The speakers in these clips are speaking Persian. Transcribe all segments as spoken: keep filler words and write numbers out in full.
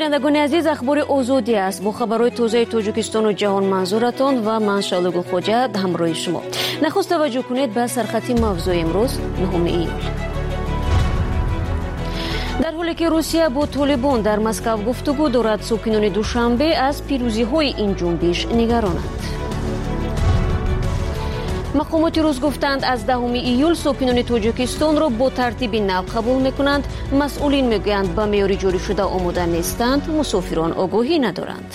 بینندگان عزیز، اخبار آزادی است. با خبرهای تازه تاجیکستان و جهان منظورتان و من شعله گلخوجه همراه شما. نخست توجه کنید به سرخط موضوع امروز نهم ایول. در حالی که روسیه با طالبان در مسکو گفتگو دارد، ساکنان دوشنبه از پیروزی های این جنبش نگرانند. مقامات روس گفتند از دهم ایول ساکنان تاجیکستان را با ترتیب نو قبول میکنند. مسئولین میگویند به معیار جاری شده آماده نیستند، مسافران آگاهی ندارند.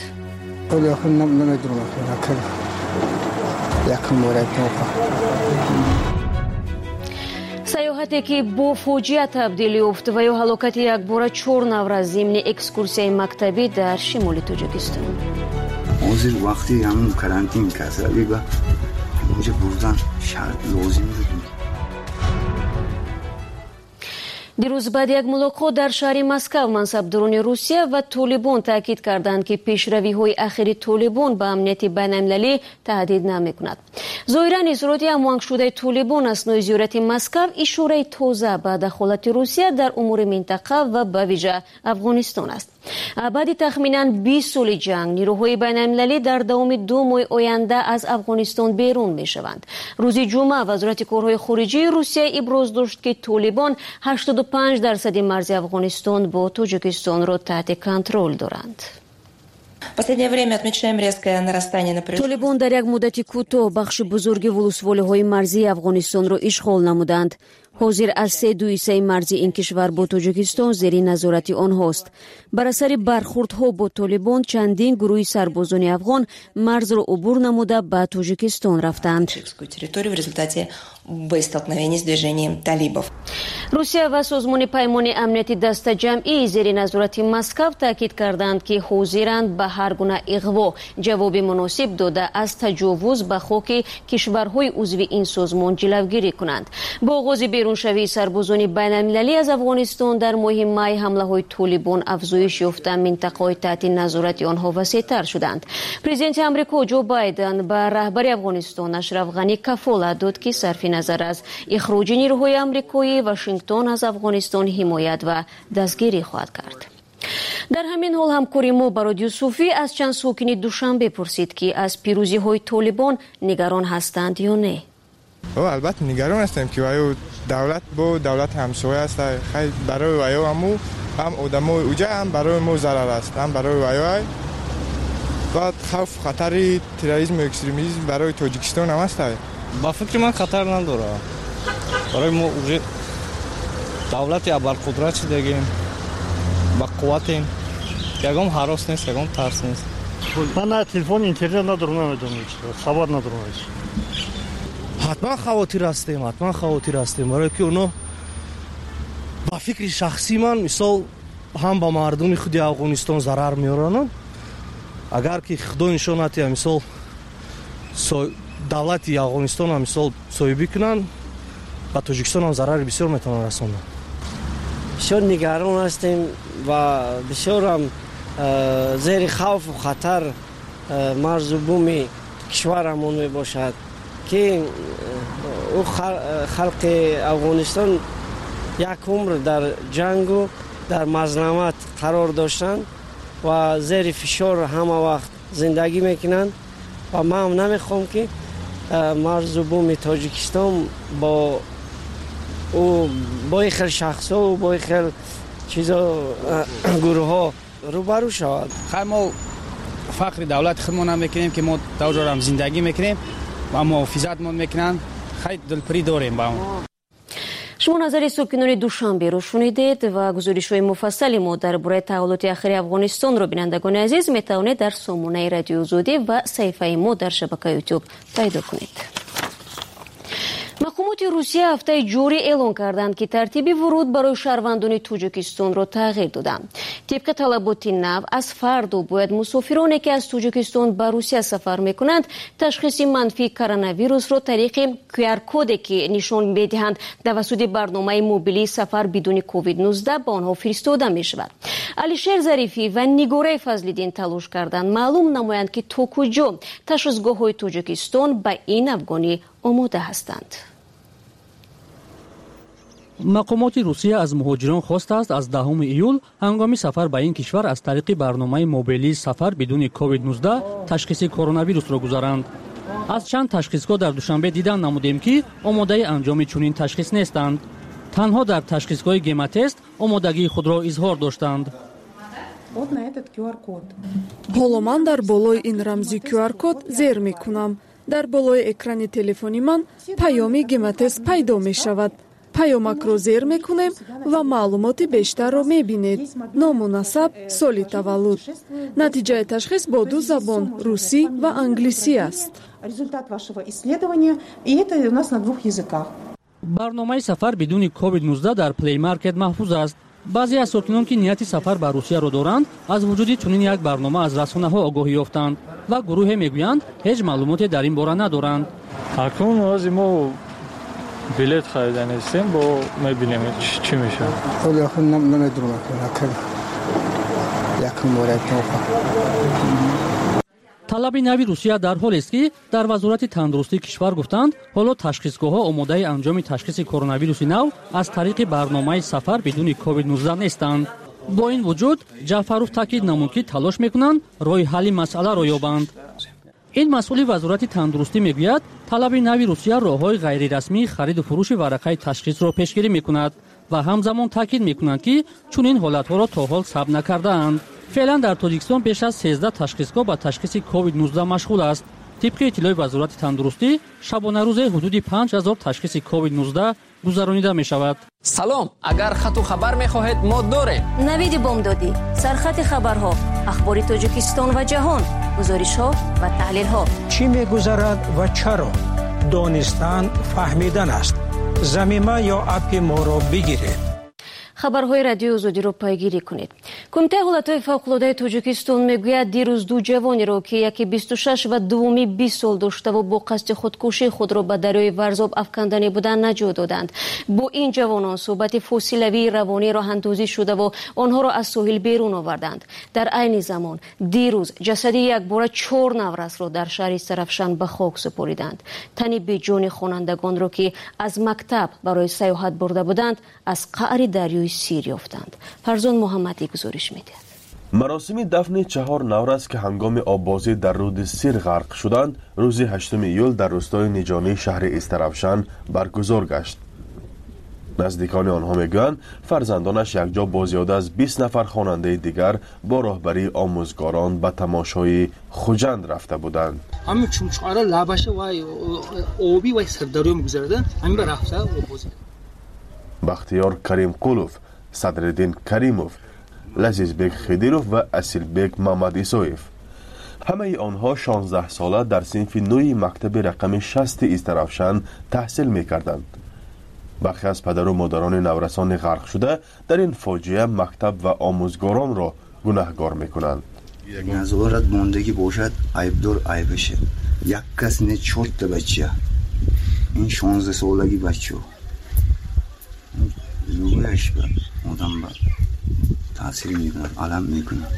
سیاحتی که با فاجعه تبدیل یافت و یا هلاکت یکباره چهار نفر ضمن اکسکورسیای مکتبی در شمال تاجیکستان. حاضر وقتی همون کرانتین کسری با اینجا بردن شرط لازم بود. دیروز بعد یک ملاقات در شهر مسکو منصبداران روسیه و طالبان تاکید کردند که پیشروی‌های اخیر طالبان به امنیت بین‌المللی تهدید نمی‌کند. ظاهراً اظهارات هماهنگ شده طالبان اثنای زیارت مسکو اشاره تازه به دخالت روسیه در امور منطقه و به ویژه افغانستان است. بعد تخمیناً بیست سال جنگ، نیروهای بین‌المللی در دوام دو ماه آینده از افغانستان بیرون می‌شوند. روز جمعه وزارت کارهای خارجه روسیه ابراز داشت که طالبان هشتاد و پنج درصد مرز افغانستان با تاجیکستان را تحت کنترل دارند. طالبان در یک مدت کوتاه بخش بزرگ ولسوالی‌های مرزی افغانستان را اشغال نمودند. حاضر از سه دویسه مرزی این کشور با تاجیکستان زیر نظارت آنهاست. بر اثر برخوردها با طالبان چندین گروه سربازان افغان مرز را عبور نموده به تاجیکستان رفتند. روسیه و سازمان پیمان امنیتی دست جمعی زیر نظارت مسکو تاکید کردند که حاضرند به هر گونه اغوا جواب مناسب داده از تجاوز به خاک کشورهای عضو این سازمان جلوگیری کنند. با آغاز بیرونشوی سربازان بین‌المللی از افغانستان در ماه می، حمله‌های طالبان افزایش یافته، منطقه‌های تحت نظارت آنها وسیع‌تر شدند. پرزیدنت آمریکا جو بایدن به رهبر افغانستان اشرف غنی کفالت داد که صرف نظر از اخراج نیروهای آمریکایی واشنگتن از افغانستان حمایت و دستگیری خواهد کرد. در همین حال همکاری ما با رادیو صوفی از چند ساکن دوشنبه پرسید که از پیروزی های طالبان نگران هستند یا نه. البته نگران هستیم که وایو دولت با دولت همسایه است. خیلی برای وایو همو هم آدمای اوجا هم برای ما ضرر است، هم برای وایو بعد خوف خطر تروریسم و اکستریمیسم برای تاجیکستان هم است. با فکر من خطر نداره. برای ما دولت ابرقدرت شدیم، با قوتیم، یکم هراس نیست، یکم ترس نیست. من نه تلفن اینترنت ندارم، نمیدونم خبر ندارم. حتما خواطر هستیم، حتما خواطر هستیم، برای که اونا با فکر شخصی من مثال هم با مردم خود افغانستان ضرر میارن. اگر که خدا نشان نده مثال دولت افغانستان هم مثال صاحبی کنن، با تاجیکستان هم ضرر بسیار میتونن رسونن. بسیار نگران هستیم و بسیار هم زیر خوف و خطر مرز و بوم کشورمون می باشد که او خلق افغانستان یک عمر در جنگ و در مظلومت قرار داشتن و زیر فشار همه وقت زندگی میکنن و من هم نمیخوام که مرز و بوم تاجیکستان با او با این خیل شخص ها و با این خیل چیزا گروه ها روبرو شود. خیلی ما فقر دولت خودمون هم میکنیم که ما دوجار هم زندگی میکنیم و محافظت مون میکنن. خیلی دلپری داریم با اون. شما نظر ساکنان دوشنبه رو شنیدید و گزارش‌های مفصلی ما درباره تحولات اخیر افغانستان رو بینندگان عزیز میتوانید در سامانه رادیو آزادی و صفحه ما در شبکه یوتیوب پیدا کنید. مقامات روسیه هفته جاری اعلام کردند که ترتیب ورود برای شهروندان تاجیکستان را تغییر دادند. طبق طلبات نو از فردا باید مسافرانی که از تاجیکستان به روسیه سفر میکنند تشخیص منفی کرونا ویروس را طریق کیو آر کدی که نشان میدهند توسط برنامه موبیلی سفر بدون کووید نوزده به آنها فرستاده می شود. علیشیر ظریفی و نگاره فضل‌الدین تلاش کردند معلوم نمایند که تا کجا تشخیصگاه‌های تاجیکستان به این افغانی آماده هستند. مقامات روسیه از مهاجران خواسته است از دهم ایول هنگام سفر به این کشور از طریق برنامه موبیلی سفر بدون کووید نوزده تشخیص کرونا ویروس را گذارند. از چند تشخیصگاه در دوشنبه دیدن نمودیم که آماده انجام چنین تشخیص نیستند. تنها در تشخیصگاه گیماتست آمادگی خود را اظهار داشتند. ҳоло ман дар болои ин рамзи кю ар код зер мекунам. дар болои экрани телефони ман паёми гематест пайдо мешавад. паёмакро зер мекунем ва маълумоти бештарро мебинед. ному насаб, соли таваллуд. натиҷаи ташхис бо ду забон русӣ ва англисӣ аст. барномаи сафар бидуни ковид нуздаҳ дар плей маркет маҳфуз аст. баъзе аз сокинон ки нияти сафар ба русияро доранд аз вуҷуди чунин як барнома аз расонаҳо огоҳӣ ёфтанд ва гурӯҳе мегӯянд ҳеҷ маълумоте дар ин бора надоранд. акнун ози мо билет хариданистем бо мебинем чӣ мешавад. талаби нави русия дар ҳолест ки дар вазорати тандурустии кишвар гуфтанд ҳоло ташхисгоҳҳо омодаи анҷоми ташхиси коронавируси нав аз тариқи барномаи сафар бидуни ковид нуздаҳ нестанд. бо ин вуҷуд ҷаъфаров таъкид намуд ки талош мекунанд роҳи ҳалли масъаларо ёбанд. ин масъули вазорати тандурустӣ мегӯяд талаби нави русия роҳҳои ғайрирасмии хариду фурӯши варақаи ташхисро пешгирӣ мекунад ва ҳамзамон таъкид мекунанд ки чунин ҳолатҳоро то ҳол сабт накардаанд. феълан дар тоҷикистон беш аз сездаҳ ташхисгоҳ ба ташхиси ковид нуздаҳ машғул аст. тибқи иттилои вазорати тандурустӣ шабонарӯзе ҳудуди панҷ ҳазор ташхиси ковид нуздаҳ гузаронида мешавад. салом, агар хату хабар мехоҳед мо дорем. навиди бомдодӣ, сархати хабарҳо, ахбори тоҷикистон ва ҷаҳон, гузоришҳо ва таҳлилҳо. чӣ мегузарад ва чаро? донистан фаҳмидан аст. замима ё апи моро бигиред. хабарҳои радиои озодиро пайгирӣ кунед. кумитаи ҳолатҳои фавқулодаи тоҷикистон мегӯяд дирӯз ду ҷавонеро ки яки бисту шаш ва дуввуми бист сол доштаву бо қасди худкушии худро ба дарёи варзоб афканданӣ буданд наҷот доданд. бо ин ҷавонон суҳбати фосилавии равонӣ роҳандозӣ шудаву онҳоро аз соҳил берун оварданд. дар айни замон дирӯз ҷасади якбора чор наврасро дар шаҳри сарафшан ба хок супориданд. тани беҷони хонандагонро ки аз мактаб барои саёҳат бурда буданд аз қаъри дарёи сир ёфтанд. фарзон муҳаммадӣ гузориш медиҳад. маросими дафни чаҳор наврас ки ҳангоми обозӣ дар руди сир ғарқ шуданд рӯзи ҳаштуми июл дар рӯстои ниҷонии шаҳри истарафшан баргузор гашт. наздикони онҳо мегӯянд фарзандонаш якҷо бо зиёда аз бист нафар хонандаи дигар бо роҳбарии омӯзгорон ба тамошои хуҷанд рафта буданд. ҳамин чумчуқара лабаша вай оби вай сардарё мегузараданд ҳамин ба рафта обозӣ. бахтиёр каримқулов, садриддин каримов, лазизбек хидиров ва асилбек мамадисоев. ҳамаи онҳо шонздаҳ сола дар синфи нӯи мактаби рақами шасти истарафшан таҳсил мекарданд. бахше аз падару модарони наврасони ғарқ шуда дар ин фоҷиа мактаб ва омӯзгоронро гунаҳгор мекунанд. назорат мондагӣ бошад, айбдор айбаше. як кас не чорта бача. ин шонздаҳсолаги бачаҳо зугӯяш ба одам ба таъсир мекунад, алам мекунад.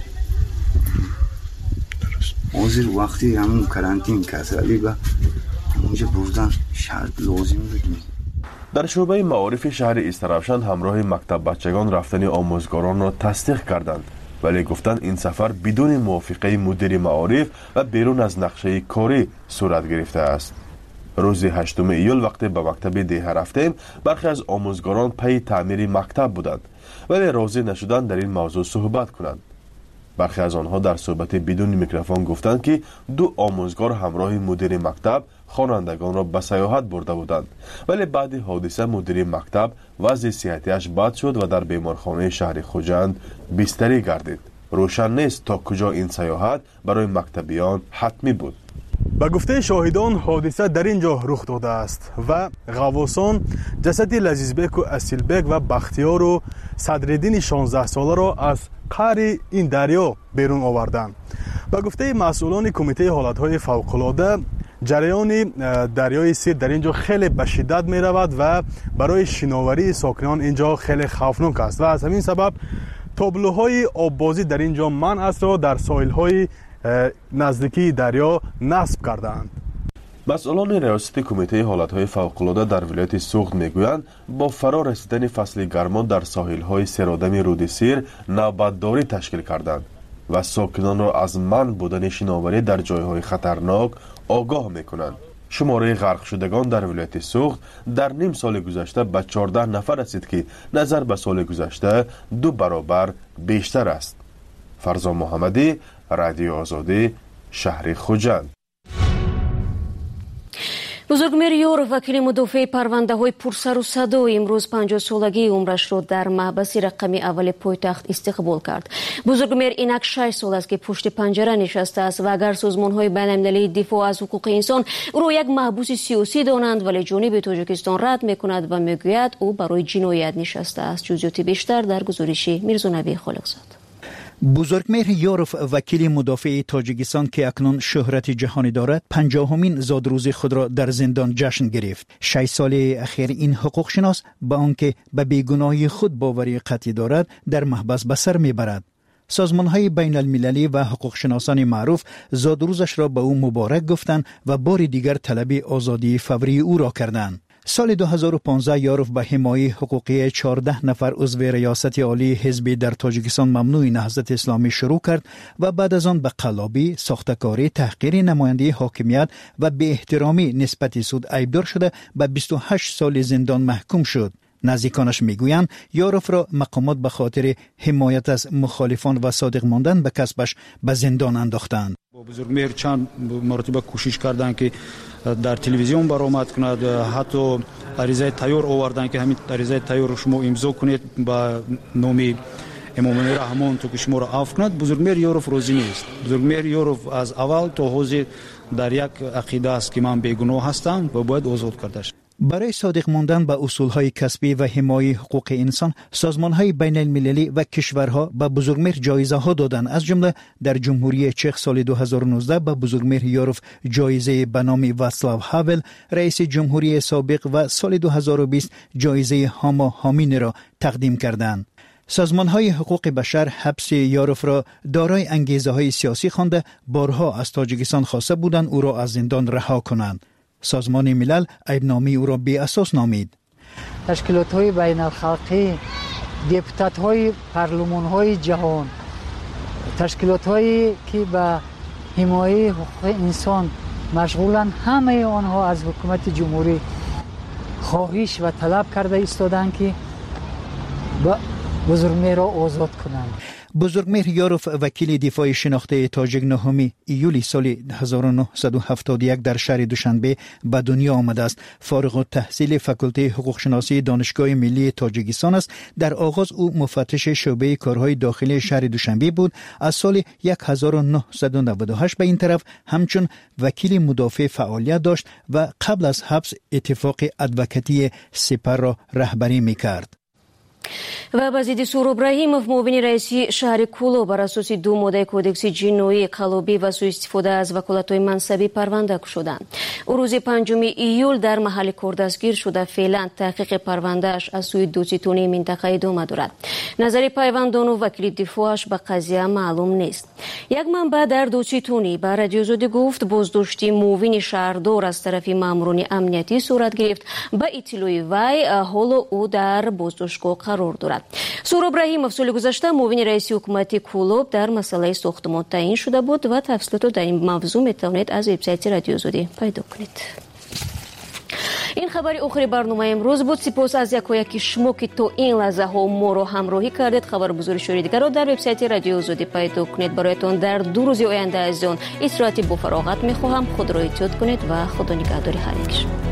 ҳозир вақти ҳамун карантин касали ба онҷа бурдан шарт лозим буд. дар шӯъбаи маорифи шаҳри истарафшан ҳамроҳи мактаббачагон рафтани омӯзгоронро тасдиқ карданд, вале гуфтанд ин сафар бидуни мувофиқаи мудири маориф ва берун аз нақшаи корӣ сурат гирифтааст. рӯзи ҳаштуми июл вақте ба мактаби деҳа рафтем, бархе аз омӯзгорон пайи таъмири мактаб буданд, вале розӣ нашуданд дар ин мавзӯъ суҳбат кунанд. бархе аз онҳо дар суҳбати бидуни микрофон гуфтанд ки ду омӯзгор ҳамроҳи мудири мактаб хонандагонро ба саёҳат бурда буданд, вале баъди ҳодиса мудири мактаб вазъи сиҳатиаш бад шуд ва дар беморхонаи шаҳри хуҷанд бистарӣ гардид. рӯшан нест то куҷо ин саёҳат барои мактабиён ҳатмӣ буд. ба гуфтаи шоҳидон ҳодиса дар ин ҷо рух додааст ва ғаввосон ҷасади лазизбеку асилбек ва бахтиёру садриддини шонздаҳсоларо аз қаъри ин дарё берун оварданд. ба гуфтаи масъулони кумитаи ҳолатҳои фавқулода ҷараёни дарёи сир дар ин ҷо хеле ба шиддат меравад ва барои шиноварии сокинон ин ҷо хеле хавфнок аст ва аз ҳамин сабаб тоблӯҳои оббозӣ дар ин ҷо манъ астро дар соҳилҳои наздикии дарё насб карданд. مسئولان ریاستی کمیته حالتهای فوق‌العاده در ولایت سوخت میگویند با فرا رسیدن فصل گرما در ساحل‌های سرآدم رودسیر نوبتداری تشکیل کردند و ساکنان را از منع بودن شناوری در جایهای خطرناک آگاه میکنند. شماره غرق شدگان در ولایت سوخت در نیم سال گذشته به چهارده نفر رسید که نظر به سال گذشته دو برابر بیشتر است. فرزان محمدی، رادیو آزادی، شهر خوجند. бузургмер Ёров вакили мудофиаи парвандаҳои пурсару садо имрӯз панҷоҳсолагии умрашро дар маҳбаси рақами аввали пойтахт истиқбол кард. бузургмер инак шаш сол аст ки пушти панҷара нишастааст ва агар созмонҳои байналмилалии дифоъ аз ҳуқуқи инсон ӯро як маҳбуси сиёсӣ донанд, вале ҷониби Тоҷикистон рад мекунад ва мегӯяд ӯ барои ҷиноят нишастааст. ҷузъиёти бештар дар гузориши Мирзонабии Холиқзод. بزرگمهر یوروف وکیل مدافع تاجیکستان که اکنون شهرت جهانی دارد پنجاهمین زادروز خود را در زندان جشن گرفت. شش سال اخیر این حقوق شناس با آنکه به بیگناهی خود باوری قطعی دارد در محبس به سر میبرد. سازمان‌های بین المللی و حقوق شناسان معروف زادروزش را به او مبارک گفتند و بار دیگر طلب آزادی فوری او را کردند. سال دو هزار و پانزده یوروف به حمایت حقوقی چهارده نفر عضو ریاست عالی حزب در تاجیکستان ممنوع نهضت اسلامی شروع کرد و بعد از آن به قلابی، ساختکاری، تحقیر نماینده حاکمیت و بی احترامی نسبت سود عیبدار شده به بیست و هشت سال زندان محکوم شد. نزدیکانش میگویند یوروف را مقامات به خاطر حمایت از مخالفان و صادق ماندن به کسبش به زندان انداختند. بزرگمهر چند مرتبه کوشش کردند که در تلویزیون برآمد کند، حتی عریضه تیار آوردند که همین عریضه تیار شما امضا کنید با نام امام رحمان تو که شما را عفو کند. بزرگمهر یوروف راضی نیست. بزرگمهر یوروف از اول تا حاضر در یک عقیده است که من بیگناه هستم و باید آزاد کرده شد. برای صادق ماندن به اصولهای کسبی و حمایت حقوق انسان، سازمانهای بین المللی و کشورها به بزرگمهر جایزه ها دادند. از جمله در جمهوری چک سال دو هزار و نوزده به بزرگمهر یوروف جایزه به نام واسلاو هاول، رئیس جمهوری سابق، و سال دو هزار و بیست جایزه هاما هامین را تقدیم کردند. سازمانهای حقوق بشر حبس یوروف را دارای انگیزه های سیاسی خوانده بارها از تاجیکستان خواسته بودند او را از زندان رها کنند. سازمان ملل عیبنامه او را بی اساس نامید. تشکیلات های بین الخلقی، دپوتات های پارلمان های جهان، تشکیلات هایی که به حمایت حقوق انسان مشغولند، همه آنها از حکومت جمهوری خواهش و طلب کرده ایستادند که بزرگمهر را آزاد کنند. بزرگمهر یوروف وکیل دفاع شناخته تاجیک نهم ایولی سال هزار و نهصد و هفتاد و یک در شهر دوشنبه به دنیا آمده است. فارغ التحصیل فاکولته حقوق شناسی دانشگاه ملی تاجیکستان است. در آغاز او مفتش شعبه کارهای داخلی شهر دوشنبه بود. از سال هزار و نهصد و نود و هشت به این طرف همچون وکیل مدافع فعالیت داشت و قبل از حبس اتفاق ادوکاتی سپر را رهبری می‌کرد. و بازدید سور ابراهیمов معاون رئیسی شهر کولو بر اساس دو ماده کودکس جنایی قلابی و سوء استفاده از وکالت‌های منصبی پرونده شدند. او روز پنجم ایول در محل کار دستگیر شده. فعلا تحقیق پروندهش از سوی دوستانه منطقه ادامه دارد. نظر پیوندان و وکیل دفاعش به قضیه معلوم نیست. یک منبع در دوستانه به رادیو آزادی گفت بازداشتی معاون شهردار از طرف ماموران امنیتی صورت گرفت. با اطلاع وی حالا او در بازداشتگاه قرار دارد. سور ابراهیمов سال گذشته معاون رئیس حکومت کولوب در مسئله ساختمان تعیین شده بود و تفصیلات در این موضوع میتوانید از وبسایت رادیو آزادی پیدا کنید. این خبر آخر برنامه امروز بود. سپاس از یکایک شما که تا این لحظه ها ما رو همراهی کردید. خبر بزرگ دیگر را در وبسایت رادیو آزادی پیدا کنید. برایتان در دو روز آینده از آن استراحتی با فراغت میخواهم. خود را احتیاط کنید و خدا نگهدار هر یک شما.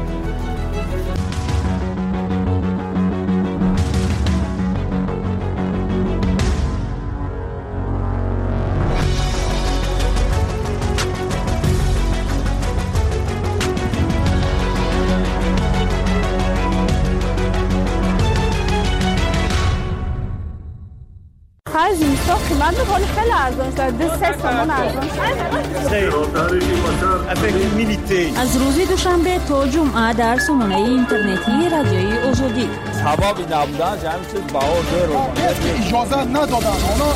قیمت خیلی خیلی ارزان شد. دو سه تومان ارزان شد. از روز دوشنبه تا جمعه در سامانه اینترنتی رادیوی آزادی. سبب نبودن جمعی چیز باور داره. اجازه ندادن.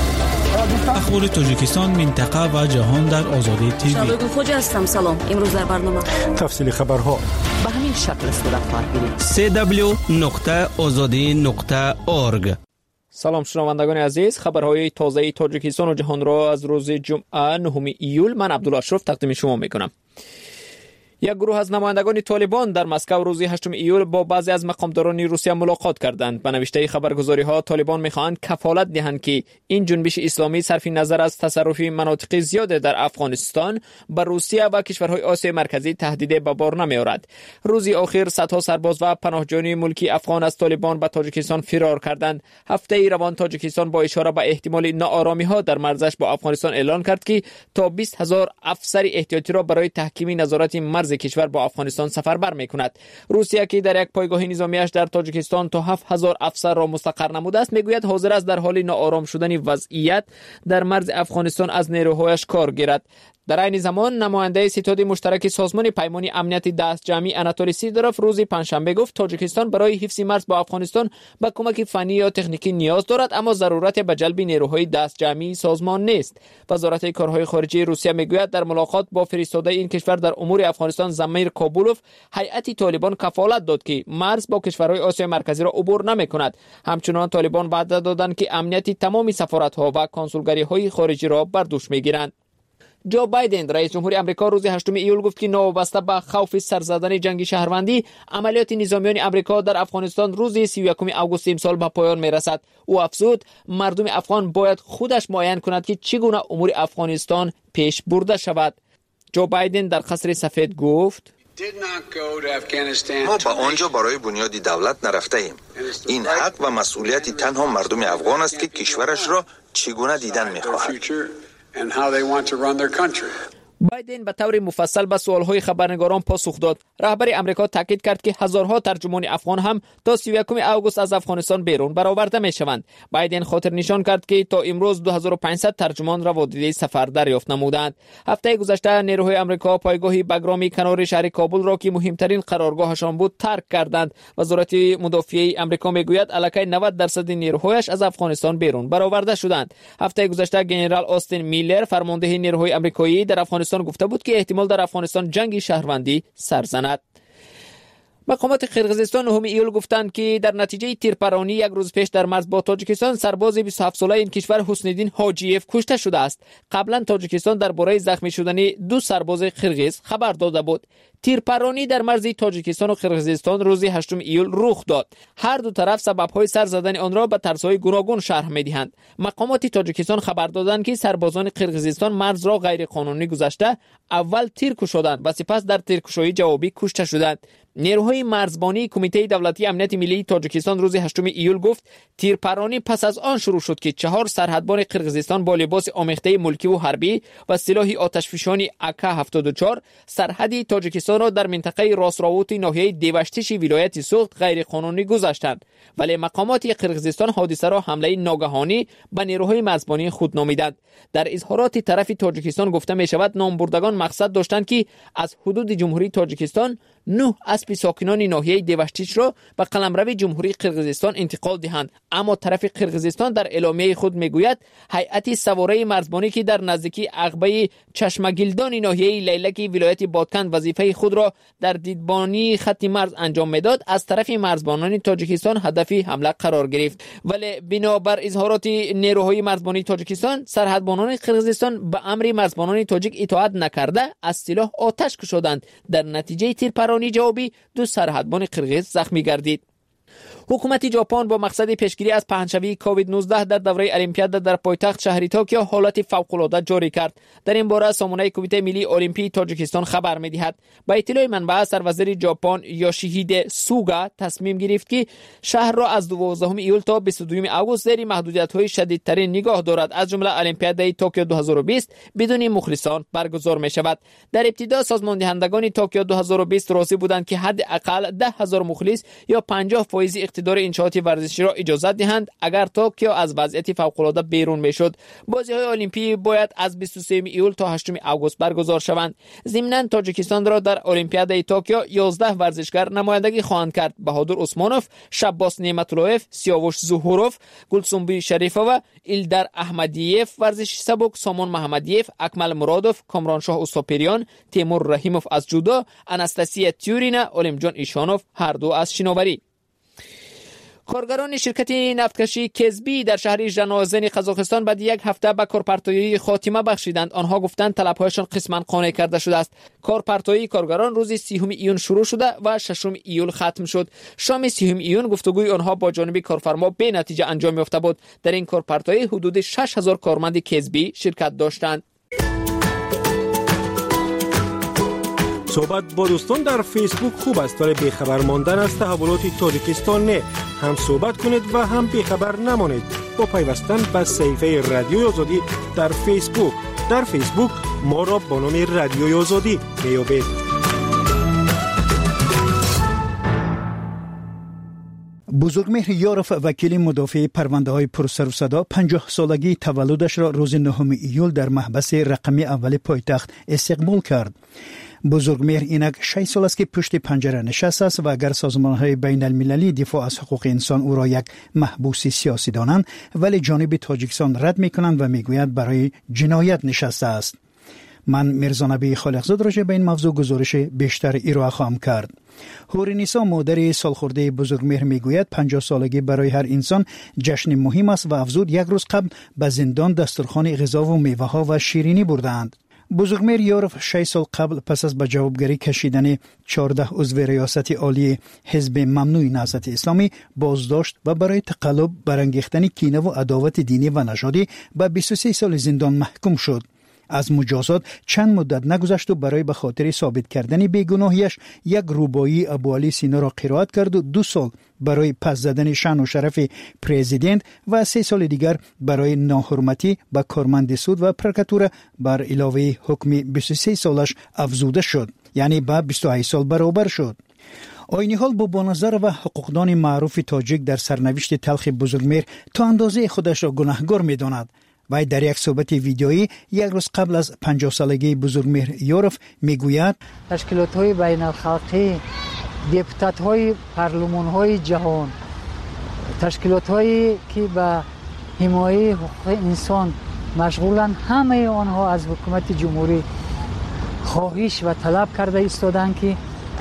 اخبار تاجیکستان، منطقه و جهان در آزادی تیوی. شادو خوجا هستم. سلام. امروز در برنامه تفصیل خبرها به همین شکل صورت خواهد گرفت. سه دبلیو نقطه آزادی نقطه اورگ. سلام شنوندگان عزیز، خبرهای تازه تاجیکستان و جهان را از روز جمعه نهم ایول من عبدالاشرف تقدیم شما میکنم. یک گروه از نمایندگان طالبان در مسکو روز هشتم ایول با بعضی از مقامداران روسیه ملاقات کردند. به نوشته خبرگزاری ها طالبان میخواهند کفالت دهند که این جنبش اسلامی صرف نظر از تصرف مناطق زیاد در افغانستان به روسیه و کشورهای آسیای مرکزی تهدید به بار نمیآورد. روزی اخیر صدها سرباز و پناهجویان ملکی افغان از طالبان به تاجیکستان فرار کردند. هفته روان تاجیکستان با اشاره به احتمال ناآرامی ها در مرزش با افغانستان اعلان کرد که تا بیست هزار افسر احتیاطی را برای تحکیم نظارت مرز کشور با افغانستان سفربر میکند. روسیه که در یک پایگاه نظامیش در تاجیکستان تا هفت هزار افسر را مستقر نموده است میگوید حاضر است در حال ناآرام شدن وضعیت در مرز افغانستان از نیروهایش کار گیرد. در این زمان نماینده ستاد مشترک سازمان پیمان امنیت دست جمعی اناتولی سیدروف روز پنجشنبه گفت تاجیکستان برای حفظ مرز با افغانستان به کمک فنی یا تکنیکی نیاز دارد، اما ضرورت به جلب نیروهای دست جمعی سازمان نیست. وزارت کارهای خارجه روسیه میگوید در ملاقات با فرستاده این کشور در امور افغانستان زمیر کابولوف هیئت طالبان کفالت داد که مرز با کشورهای آسیای مرکزی را عبور نمیکند. همچنان طالبان وعده دادند که امنیت تمام سفارت‌ها و کنسولگری‌های خارجی را بر دوش میگیرند. جو بایدن رئیس جمهور آمریکا روز هشتم ایول گفت که نوابسته به خوف سرزدن جنگ شهروندی عملیات نظامیان آمریکا در افغانستان روز سی و یکم آگوست امسال به پایان میرسد. او افزود مردم افغان باید خودش معین کند که چگونه امور افغانستان پیش برده شود. جو بایدن در قصر سفید گفت ما به آنجا برای بنیاد دولت نرفته ایم. این حق و مسئولیت تنها مردم افغان است که کشورش را چگونه دیدن می‌خواهند. بایدن به طور مفصل به سوالهای خبرنگاران پاسخ داد. رهبر امریکا تاکید کرد که هزارها ترجمان افغان هم تا سی و یکم آگوست از افغانستان بیرون برآورده میشوند. بایدن خاطر نشان کرد که تا امروز دو هزار و پانصد ترجمان روادیده سفر دریافت نمودند. هفته گذشته نیروهای امریکا پایگاه بگرامی کنار شهر کابل را که مهمترین قرارگاهشان بود ترک کردند. وزارت مدافعه امریکا میگوید الکی نود درصد نیروهایش از افغانستان بیرون برآورده شدند. هفته گذشته ژنرال آستین میلر فرمانده نیروهای آمریکایی در افغانستان گفته بود که احتمال در افغانستان جنگ شهروندی سر زند. مقامات قرقیزستان نهم ایول گفتند که در نتیجه تیرپرانی یک روز پیش در مرز با تاجیکستان سرباز بیست و هفت ساله این کشور حسن الدین حاجیف کشته شده است. قبلا تاجیکستان درباره زخمی شدن دو سرباز قرقیز خبر داده بود. تیرپرانی در مرز تاجیکستان و قرقیزستان روز هشتم ایول رخ داد. هر دو طرف سبب‌های سر زدن آن را به طرزهای گوناگون شرح می‌دهند. مقامات تاجیکستان خبر دادند که سربازان قرقیزستان مرز را غیر قانونی گذشته اول تیر کشیدند و سپس در تیرکشی جوابی کشته شدند. نیروهای مرزبانی کمیته دولتی امنیت ملی تاجیکستان روز هشتم ایول گفت تیرپرانی پس از آن شروع شد که چهار سرحدبان قرقیزستان با لباس آمیخته ملکی و حربی و سلاح آتشفشانی اک هفتاد و چهار سرحد تاجیکستان را در منطقه راستراوت ناحیه دیوشتیش ولایت سوخت غیر قانونی گذاشتند، ولی مقامات قرقیزستان حادثه را حمله ناگهانی به نیروهای مرزبانی خود نامیدند. در اظهارات طرف تاجیکستان گفته می شود نامبردگان مقصد داشتند که از حدود جمهوری تاجیکستان نه اسب ساکنان ناحیه دیوشتیش را به قلمرو جمهوری قرقیزستان انتقال دهند، اما طرف قرقیزستان در اعلامیه خود میگوید هیئت سواره مرزبانی که در نزدیکی عقبه چشمگلدان ناحیه لیلک ولایت بادکند وظیفه خود را در دیدبانی خط مرز انجام میداد از طرف مرزبانان تاجیکستان هدف حمله قرار گرفت. ولی بنابر اظهارات نیروهای مرزبانی تاجیکستان سرحدبانان قرقیزستان به امر مرزبانان تاجیک اطاعت نکرده از سلاح آتش کشیدند. در نتیجه تیرپرانی جوابی دو سرحدبان قرقیز زخمی گردید. حکومت ژاپن با مقصد پیشگیری از پهنشوی کووید نوزده در دوره المپیاد در پایتخت شهر توکیو حالت فوق‌العاده جاری کرد. در این باره سامانه کمیته ملی المپی تاجیکستان خبر می‌دهد. با اطلاع منبع سروزیر ژاپن یوشیهیده سوگا تصمیم گرفت که شهر را از دوازدهم ایول تا بیست و دوم آگوست زیر محدودیت‌های شدیدترین نگاه دارد، از جمله المپیاد توکیو دو هزار و بیست بدون مخلصان برگزار می‌شود. در ابتدا سازمان دهندگان توکیو دو هزار و بیست راضی بودند که حداقل ده هزار مخلص یا پنجاه فایز امانتدار انشاءات ورزشی را اجازه دهند اگر توکیو از وضعیت فوق‌العاده بیرون میشد. بازی‌های المپیک باید از بیست و سوم ایول تا هشتم آگوست برگزار شوند. ضمناً تاجیکستان را در المپیادای توکیو یازده ورزشکار نمایندگی خواهند کرد: بهادر عثمانوف، شباس نعمت‌اللهیف، سیاوش ظهورов، گلسنبوی شریفова، ایلدار احمدیف ورزش سبک، سامان محمدیف، اکمل مرادوف، کامرانشاه استوپریان، تیمور رحیموف از جودو، اناستاسیا تیورینا، علیمجان ایشانوف هر دو از شناوری. کارگران شرکت نفتکشی کسبی در شهر ژنوزن قزاقستان بعد یک هفته به کارپرتایی خاتمه بخشیدند. آنها گفتند طلب‌هایشان قسماً قانع کرده شده است. کارپرتایی کارگران روز سیوم ایون شروع شده و ششم ایول ختم شد. شام سیوم ایون گفتگوی آنها با جانب کارفرما به نتیجه انجام یافته بود. در این کارپرتایی حدود شش هزار کارمند کسبی شرکت داشتند. صحبت با دوستان در فیسبوک خوب است، ولی بیخبر ماندن از تحولات تاجیکستان نه. هم صحبت کنید و هم بیخبر نمانید با پیوستن به صفحه رادیوی آزادی در فیسبوک. در فیسبوک ما را با نام رادیوی آزادی میابید. بزرگمهر یاروف وکیل مدافع پرونده های پرسر و صدا پنجاه سالگی تولدش را روز نهم ایول در محبس رقمی اول پایتخت استقبال کرد. بزرگمهر اینک شش سال است که پشت پنجره نشسته است و اگر سازمان‌های بین المللی دفاع از حقوق انسان او را یک محبوس سیاسی دانند، ولی جانب تاجیکستان رد می‌کنند و میگویند برای جنایت نشسته است. من میرزا نبی خالقزاد راجع به این موضوع گزارش بیشتر ارائه خواهم کرد. هورنیسا مادر سالخورده بزرگمهر میگوید پنجاه سالگی برای هر انسان جشن مهم است و افزود یک روز قبل به زندان دسترخوان غذا و میوه‌ها و شیرینی بردند. بزرگمهر یاروف شش سال قبل پس از به جوابگری کشیدن چهارده عضو ریاست عالی حزب ممنوع نهضت اسلامی بازداشت و برای تقلب برانگیختن کینه و عداوت دینی و نژادی به بیست و سه سال زندان محکوم شد. از مجازات چند مدت نگذشت و برای به خاطر ثابت کردن بیگناهیش یک روبایی ابوعلی سینا را قرائت کرد و دو سال برای پس زدن شأن و شرف پرزیدنت و سه سال دیگر برای ناحرمتی به کارمند سود و پرکاتور بر علاوه حکم بیست و سه سالش افزوده شد، یعنی به بیست و هشت سال برابر شد. آینی حال با بانظر و حقوقدان معروف تاجیک در سرنوشت تلخ بزرگمهر تا اندازه خودش را گناهکار می‌داند. و در یک صحبت ویدیویی یک روز قبل از پنجاه سالگی بزرگمهر یاروف میگوید تشکیلات‌های بین الخلقی، دپوتات‌های پارلمان‌های جهان، تشکیلات‌هایی که به حمایت حقوق انسان مشغولند، همه آنها از حکومت جمهوری خواهش و طلب کرده ایستادند که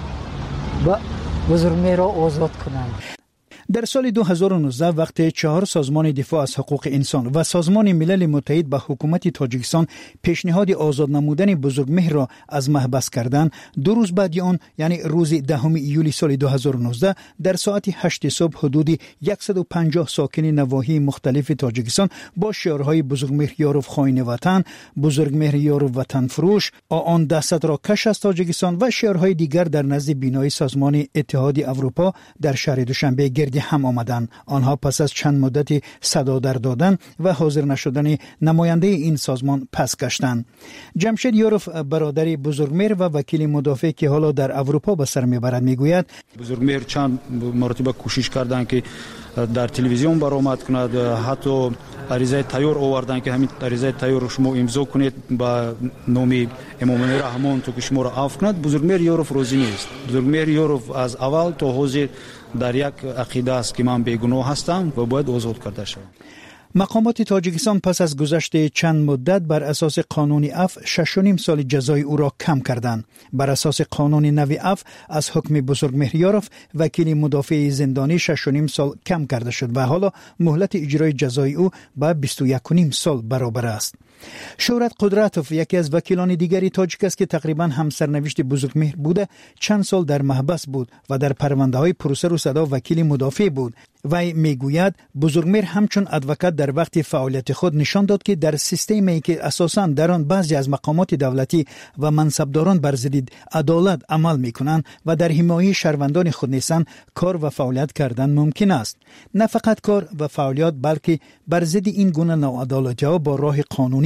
بزرگمهر را آزاد کنند. در سال دو هزار و نوزده وقتی چهار سازمان دفاع از حقوق انسان و سازمان ملل متحد به حکومت تاجیکستان پیشنهاد آزاد نمودن بزرگمهر را از محبس کردند، دو روز بعد آن یعنی روز دهم ایولی سال دو هزار و نوزده در ساعت هشت صبح حدود صد و پنجاه ساکن نواحی مختلف تاجیکستان با شعارهای بزرگمهر یاروف خائن وطن، بزرگمهر یاروف وطن فروش، آن دستت را کش از تاجیکستان و شعارهای دیگر در نزد بینای سازمان اتحاد اروپا در شهر دوشنبه گرد هم آمدند. آنها پس از چند مدت صدا در دادن و حاضر نشدن نماینده این سازمان پس گشتند. جمشید یاروف برادر بزرگمهر و وکیل مدافع که حالا در اروپا به سر میبرد میگوید بزرگمهر چند مرتبه کوشش کردند که در تلویزیون برآمد کند، حتی عریضه تیار آوردن که همین عریضه تیار شما امضا کنید با نام امام رحمان تو که شما را عفو کند. بزرگمهر یاروف روزی نیست. بزرگمهر یاروف از اول تا حاضر در یک عقیده است که من بیگناه هستم و باید آزاد کرده شوم. مقامات تاجیکستان پس از گذشت چند مدت بر اساس قانون عفو شش و نیم سال جزای او را کم کردند. بر اساس قانون نو عفو از حکم بزرگمهر یاروف وکیل مدافع زندانی شش و نیم سال کم کرده شد و حالا مهلت اجرای جزای او با بیست و یک و نیم سال برابر است. شهرت قدرتوف یکی از وکیلان دیگری تاجیک است که تقریبا هم سرنوشت بزرگمهر بوده، چند سال در محبس بود و در پرونده های پروسر و صدا وکیل مدافع بود. وی میگوید بزرگمهر همچون ادوکات در وقت فعالیت خود نشان داد که در سیستمی که اساساً در آن بعضی از مقامات دولتی و منصبداران بر ضد عدالت عمل میکنند و در حمایت شهروندان خود نیستند، کار و فعالیت کردن ممکن است. نه فقط کار و فعالیت بلکه بر ضد این گونه ناعدالتی‌ها با راه قانونی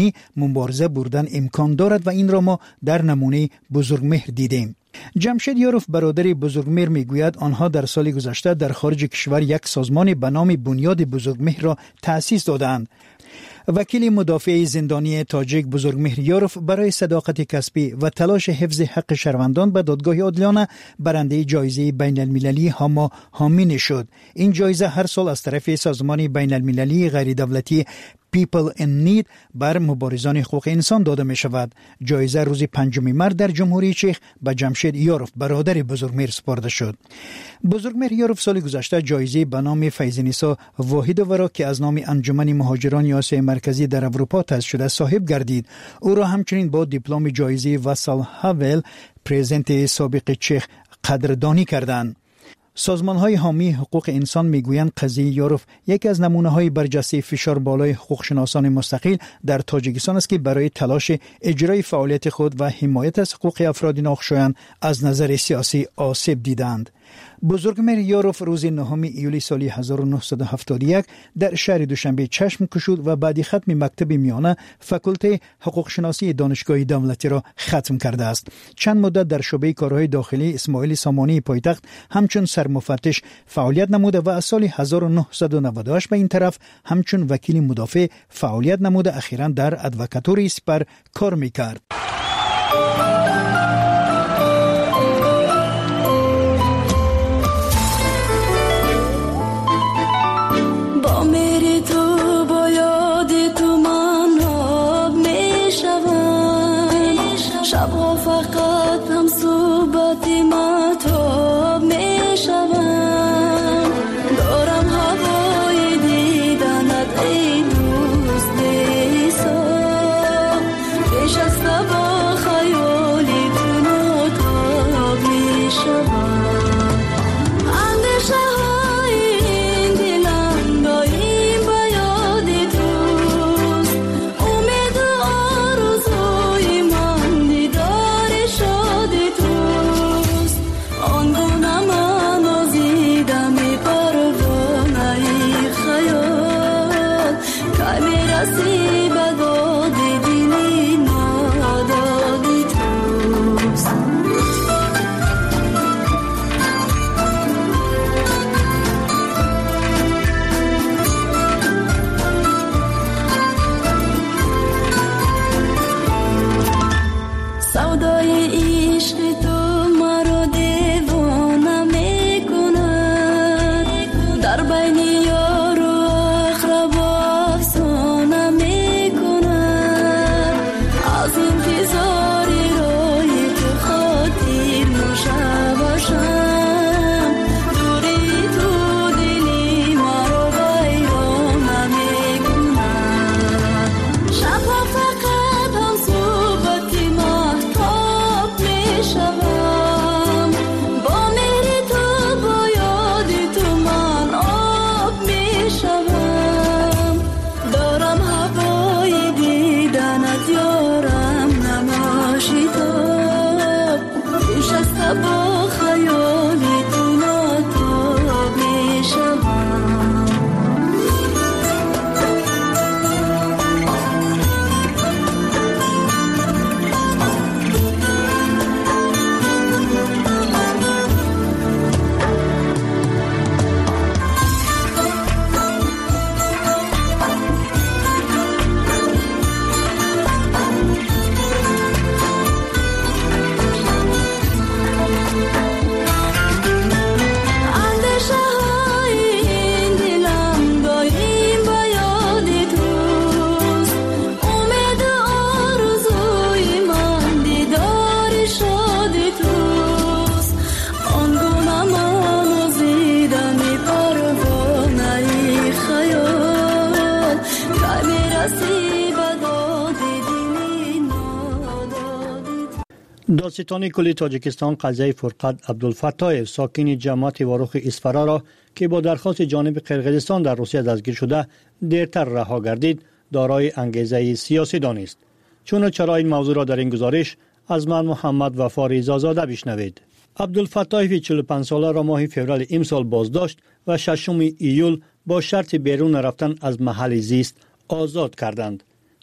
جهانی مبارزه بردن امکان دارد و این را ما در نمونه بزرگمهر دیدیم. جمشید یاروف برادر بزرگمهر میگوید آنها در سال گذشته در خارج کشور یک سازمان به نام بنیاد بزرگمهر را تأسیس دادند. وکیل مدافع زندانی تاجیک بزرگمهر یاروف برای صداقت کسبی و تلاش حفظ حق شهروندان به دادگاه عادلانه برنده جایزه بین المللی هاما هامین شد. این جایزه هر سال از طرف سازمان بین المللی غیر دولتی People in Need بر مبارزان حقوق انسان داده می شود. جایزه روز پنجم مارس در جمهوری چک به جمشید یاروف برادر بزرگمهر سپرده شد. بزرگمهر یاروف سال گذشته جایزه به نام فیض‌نسا واحدووا را که از نام انجمن مهاجران آسیای مرکزی در اروپا تأسیس شده صاحب گردید. او را همچنین با دیپلم جایزه واسال هاول پرزیدنت سابق چک قدردانی کردند. سازمان‌های حامی حقوق انسان میگویند قضیه یاروف یکی از نمونه‌های برجسته فشار بالای حقوقشناسان مستقل در تاجیکستان است که برای تلاش اجرای فعالیت خود و حمایت از حقوق افراد ناخوشایند از نظر سیاسی آسیب دیدند. بزرگمهر یاروف روز نهم ایولی سال هزار و نهصد و هفتاد و یک در شهر دوشنبه چشم کشید و بعد ختم مکتب میانه فاکولته حقوق شناسی دانشگاه دولتی را ختم کرده است. چند مدت در شعبه کارهای داخلی اسماعیل سامانی پایتخت همچون سرمفتش فعالیت نموده و از سال هزار و نهصد و نود و هشت به این طرف همچون وکیل مدافع فعالیت نموده. اخیراً در ادوکاتوری سپر کار میکرد. شبها فقط هم صحبت مهتاب می شوم. دارم هوای دیدنت ای دوست دیسا. پیش از با خیالی تو ناتاب می شوم. اندیشه های این دلم دایم به یاد توست. امید و آرزوی من دادستان کل تاجیکستان قضیه فرقت عبدالفتاح ساکن جماعت واروخ اسفرا را که با درخواست جانب قرقیزستان در روسیه دستگیر شده دیرتر رها گردید دارای انگیزه سیاسی دانست. چون چرا این موضوع را در این گزارش از من محمد وفا رضازاده بشنوید. عبدالفتاح چهل و پنج ساله را ماه فوریه امسال بازداشت و ششم ایول با شرط بیرون رفتن از محل زیست آزاد کردند.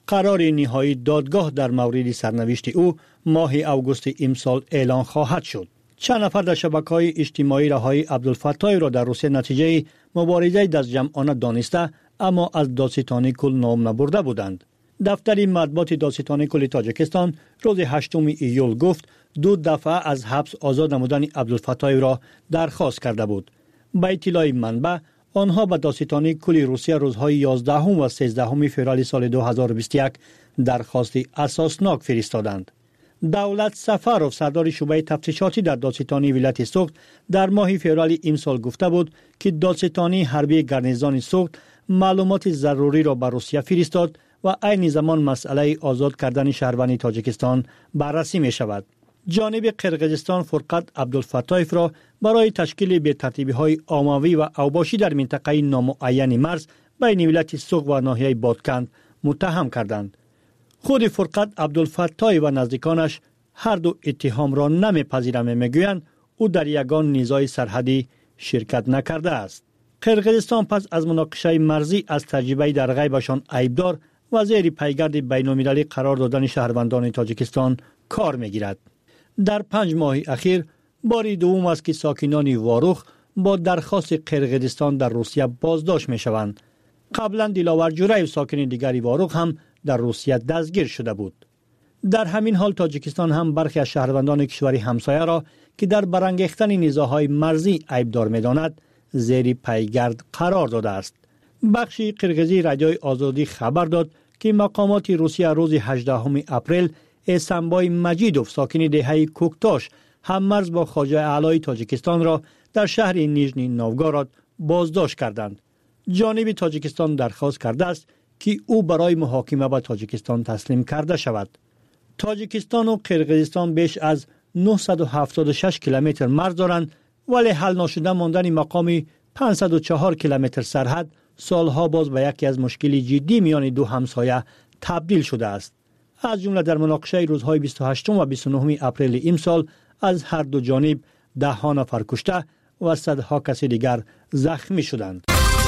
قرار نهایی دادگاه در مورد سرنوشت او ماه اوگوست امسال اعلان خواهد شد. چند نفر در شبکه‌های اجتماعی رهایی عبدالفتاح را در روسیه نتیجه مبارزه دست جمعانه دانسته اما از دادستانی کل نام نبرده بودند. دفتر مطبوعات دادستانی کل تاجیکستان روز هشتم ایول گفت دو دفعه از حبس آزاد نمودن عبدالفتاح را درخواست کرده بود. با اطلاع منبع آنها به دادستانی کل روسیه روزهای یازده و سیزده فوریه سال دو هزار و بیست و یک درخواست اساسناک فرستادند. دولت سفروف سردار شعبه تفتیشاتی در دادستانی ولایت سوخت در ماه فوریه امسال گفته بود که دادستانی حربی گارنیزون سوخت معلومات ضروری را به روسیه فرستاد و عین زمان مسئله آزاد کردن شهروند تاجیکستان بررسی می شود. جانب قرقیزستان فرقت عبدالفتاح را برای تشکیل بی‌ترتیبی‌های عمومی و اوباشی در منطقه نامعین مرز بین ولایت سوخت و ناحیه بادکند متهم کردند. خود فرقت عبدالفتاح و نزدیکانش هر دو اتهام را نمی‌پذیرند، می‌گویند او در یگان نزاع سرحدی شرکت نکرده است. قرقیزستان پس از مناقشه مرزی از تجربه در غیبشان عیبدار و زیر پیگرد بین‌المللی قرار دادن شهروندان تاجیکستان کار می‌گیرد. در پنج ماه اخیر باری دوم است که ساکنان واروخ با درخواست قرقیزستان در روسیه بازداشت می‌شوند. قبلا دلاور جوریف ساکن دیگری واروخ هم در روسیه دستگیر شده بود. در همین حال تاجیکستان هم برخی از شهروندان کشور همسایه را که در برانگیختن نزاع‌های مرزی عیبدار می‌داند زیر پیگرد قرار داده است. بخش قرقیزی رادیوی آزادی خبر داد که مقامات روسیه روز هجدهم اپریل اسنبای مجیدوف ساکن دهه کوکتاش هم مرز با خواجه اعلی تاجیکستان را در شهر نیژنی نوگوراد بازداشت کردند. جانب تاجیکستان درخواست کرده است که او برای محاکمه به تاجیکستان تسلیم کرده شود. تاجیکستان و قرقیزستان بیش از نهصد و هفتاد و شش کیلومتر مرز دارند، ولی حل نشده ماندن مقام پانصد و چهار کیلومتر سرحد سالها باز به یکی از مشکلی جدی میان دو همسایه تبدیل شده است. از جمله در مناقشه روزهای بیست و هشتم و بیست و نهم اپریل امسال از هر دو جانب ده ها نفر کشته و صدها کسی دیگر زخمی شدند.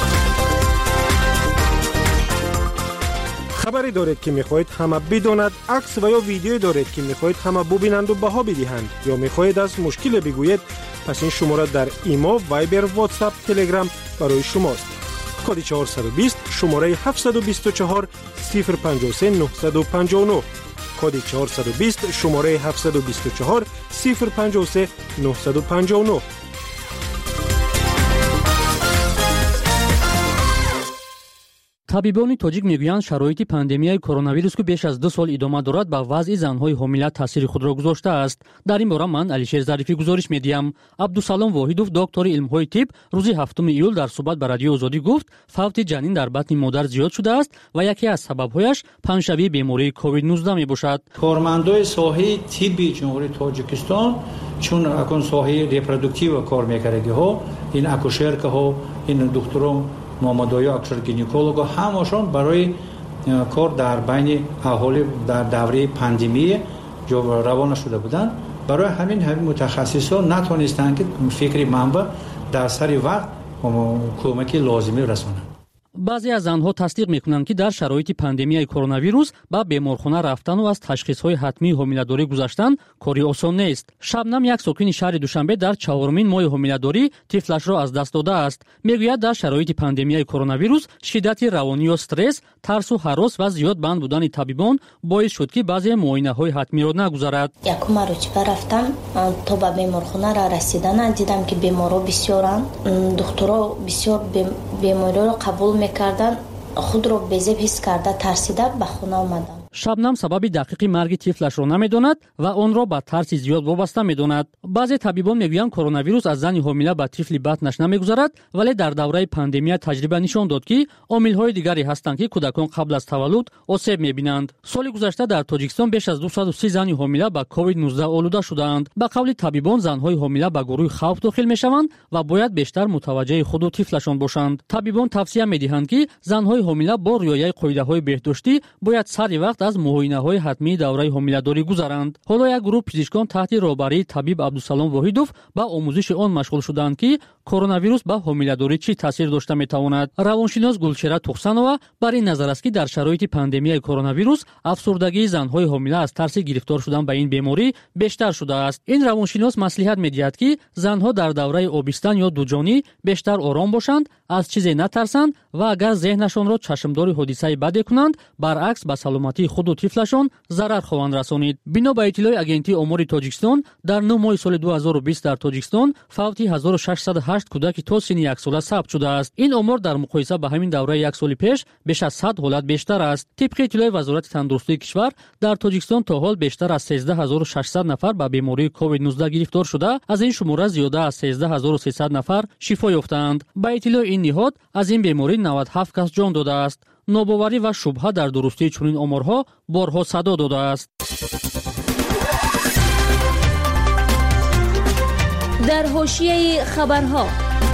خبری دارید که میخواهید همه بداند، عکس و یا ویدیویی دارید که میخواهید همه ببینند و بها بدهند، یا میخواهید از مشکل بگویید، پس این شماره در ایما، وایبر، واتساپ، تلگرام برای شماست. کد چهارصد و بیست شماره هفتصد و بیست و چهار صفر پنجاه و سه نهصد و پنجاه و نه، کد چهارصد و بیست شماره هفتصد و بیست و چهار صفر پنجاه و سه نهصد و پنجاه و نه. طبیبان تاجیک میگویند شرایط پاندمیای کرونا ویروس که بیش از دو سال ادامه دارد به وضع زنهای حامله تاثیر خود را گذاشته است. در این باره من علیشیر ظریفی گزارش میدیم. عبدالسلام واحدوف دکتر علم‌های طب روز هفتم ایول در صحبت با رادیو آزادی گفت فوت جنین در بطن مادر زیاد شده است و یکی از سبب‌هایش پنجشنبه بیماری کووید نوزده میباشد. کارمندای ساحه طبی جمهوری تاجیکستان چون اکون ساحه ریپرودوکتیو کار میکردگی ها، این اکوشرک ها، این دکتران مامادای اکشر گینکولوگا همشون برای کار در بین اهالی در دوره پاندمی جو روانه شده بودند. برای همین همین متخصصان نتونستند که فکری منبع در سری وقت کمکی لازمی رسانند. بعضی از آنها تصدیق میکنند که در شرایط پاندمی کرونا ویروس با بیمارخانه رفتن و از تشخیص‌های حتمی حامله‌داری گذشتن کاری آسان نیست. شبنم یک ساکن شهر دوشنبه در چهارمین ماه حامله‌داری طفلش را از دست داده است. میگوید در شرایط پاندمی کرونا ویروس شدت روانی و استرس، ترس و هراس و زیاد بند بودن طبیبان باعث شد که بعضی معاینه‌های حتمی را نگذارد. یکم روز رفتم تا به بیمارخانه را رسیدن دیدم که بیمارا بسیارند. دکترها بسیار بیمارا را قبول میکردن، خود را بی‌زیب حس کرده ترسیده به خانه آمدم. شبنم سبب دقیق مرگ طفلش را نمیداند و آن را به ترس زیاد وابسته میداند. بعضی طبیبان میگویند کرونا ویروس از زن حامله به طفل بطنش نمیگذرد، ولی در دوره پاندمی تجربه نشان داد که عامل‌های دیگری هستند که کودکان قبل از تولد آسیب میبینند. سال گذشته در تاجیکستان بیش از دویست و سی زن حامله به کووید نوزده آلوده شدند. به قول طبیبان زن‌های حامله به گروه خوف داخل میشوند و باید بیشتر متوجه خود و طفلشان باشند. طبیبان توصیه میدهند که زن‌های حامله با رعایت قاعده‌های بهداشتی باید سری وقت خواست از معاینه‌های حتمی دوره حامله‌داری گذرند. حالا یک گروه پزشکان تحت راهبری طبیب عبدالسلام واحدوف با آموزش آن مشغول شدند که کرونا ویروس با حامله‌داری چی تاثیر داشته می‌تواند. روانشناس گلچهره توخسانова بر این نظر است که در شرایط پاندمی کرونا ویروس افسردگی زن‌های حامله از ترس گرفتار شدن به این بیماری بیشتر شده است. این روانشناس مصلحت می‌دهد که زن‌ها در دوره آبستن یا دوجانی بیشتر آرام باشند، از چیزی نترسند و اگر ذهنشان را چشمدار حادثه بدی کنند، برعکس به سلامتی خود و طفلشان ضرر خواهند رسانید. بنا به اطلاع اگنتی امور تاجیکستان، در نه ماه سال دو هزار و بیست در تاجیکستان فوت هزار و ششصد و هشت کودک تا سن یک ساله ثبت شده است. این امور در مقایسه با همین دوره یک سال پیش بیش از صد حالت بیشتر است. طبق اطلاع وزارت تندرستی کشور، در تاجیکستان تا حال بیشتر از سیزده هزار و ششصد نفر به بیماری کووید نوزده گرفتار شده، از این شماره زیاده از سیزده هزار و سیصد نفر شفا یافتند. با اطلاع این نهاد، از این بیماری نود و هفت کس جان داده است. ناباوری و شبهه در درستی چنین آمارها بارها صدا داده است. در حاشیه خبرها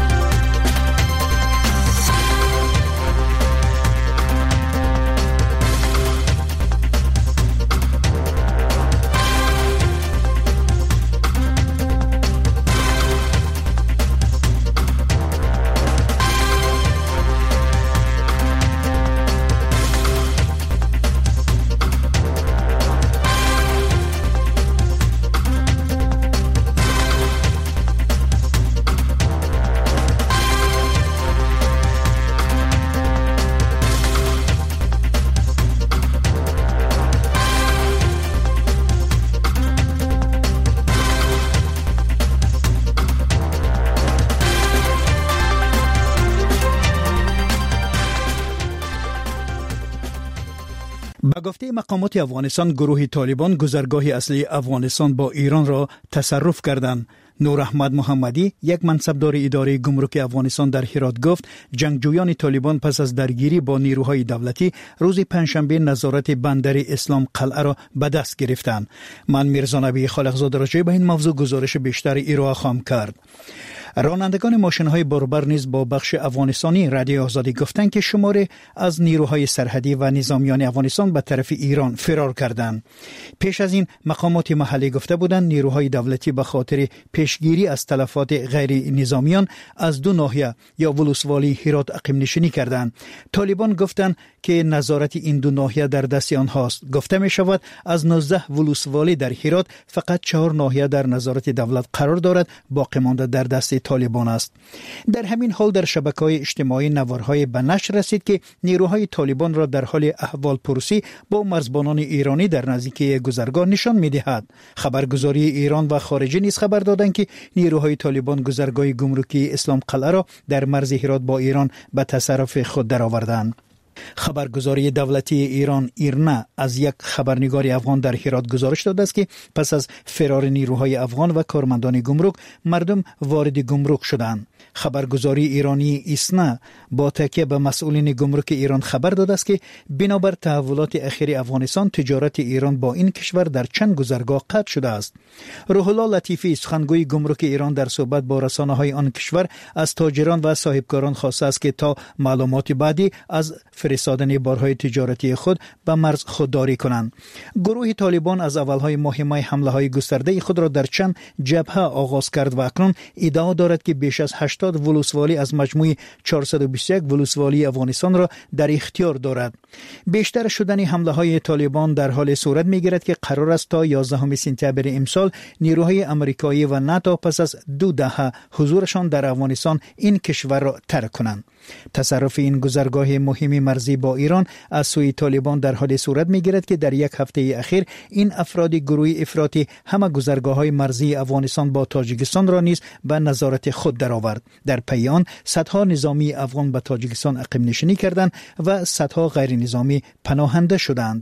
به گفته مقامات افغانستان، گروه طالبان گذرگاه اصلی افغانستان با ایران را تصرف کردند. نور احمد محمدی، یک منصبدار اداره گمرک افغانستان در هرات گفت جنگجویان طالبان پس از درگیری با نیروهای دولتی روز پنجشنبه نظارت بندر اسلام قلعه را به دست گرفتند. من میرزا نبی خالقزاد راجع به این موضوع گزارش بیشتر ارائه خواهم کرد. رانندگان ماشین‌های باربر نیز با بخش افغانستانی رادیو آزادی گفتند که شماری از نیروهای سرحدی و نظامیان افغانستان به طرف ایران فرار کردند. پیش از این مقامات محلی گفته بودند نیروهای دولتی به خاطر پیشگیری از تلفات غیر نظامیان از دو ناحیه یا ولسوالی هرات اقیم نشینی کردند. طالبان گفتند که نظارت این دو ناحیه در دست آنهاست. گفته می شود از نوزده ولسوالی در هرات فقط چهار ناحیه در نظارت دولت قرار دارد، باقی مانده در دست طالبان است. در همین حال در شبکه‌های اجتماعی نوارهای به نشر رسید که نیروهای طالبان را در حال احوال پرسی با مرزبانان ایرانی در نزدیکی گذرگاه نشان می‌دهد. خبرگزاری ایران و خارجه نیز خبر دادند که نیروهای طالبان گذرگاه گمرکی اسلام قلعه را در مرز هرات با ایران به تصرف خود درآوردند. خبرگزاری دولتی ایران ایرنا از یک خبرنگار افغان در هرات گزارش داده است که پس از فرار نیروهای افغان و کارمندان گمرک مردم وارد گمرک شدند. خبرگزاری ایرانی ایسنا با تکیه به مسئولین گمرک ایران خبر داده است که بنابر تحولات اخیر افغانستان تجارت ایران با این کشور در چند گذرگاه قطع شده است. روح الله لطیفی سخنگوی گمرک ایران در صحبت با رسانه‌های آن کشور از تاجران و صاحبکاران خواسته است که تا معلومات بعدی از فرستادن بارهای تجارتی خود به مرز خودداری کنند. گروه طالبان از اولهای ماه مای حمله‌های گسترده خود را در چند جبهه آغاز کرد و اکنون ادعا دارد که بیش از هشتاد ولسوالی از مجموع چهارصد و بیست و یک ولسوالی افغانستان را در اختیار دارد. بیشتر شدن حمله‌های طالبان در حال صورت می‌گیرد که قرار است تا یازدهم سپتامبر امسال نیروهای آمریکایی و ناتو پس از دو دهه حضورشان در افغانستان این کشور را ترک کنند. تصرف این گذرگاه مهم مرزی با ایران از سوی طالبان در حال صورت می‌گیرد که در یک هفته اخیر این افراد گروه افراطی همه گذرگاه‌های مرزی افغانستان با تاجیکستان را نیز به نظارت خود درآورد. در پی آن صدها نظامی افغان به تاجیکستان اقیم نشینی کردند و صدها غیر نظامی پناهنده شدند.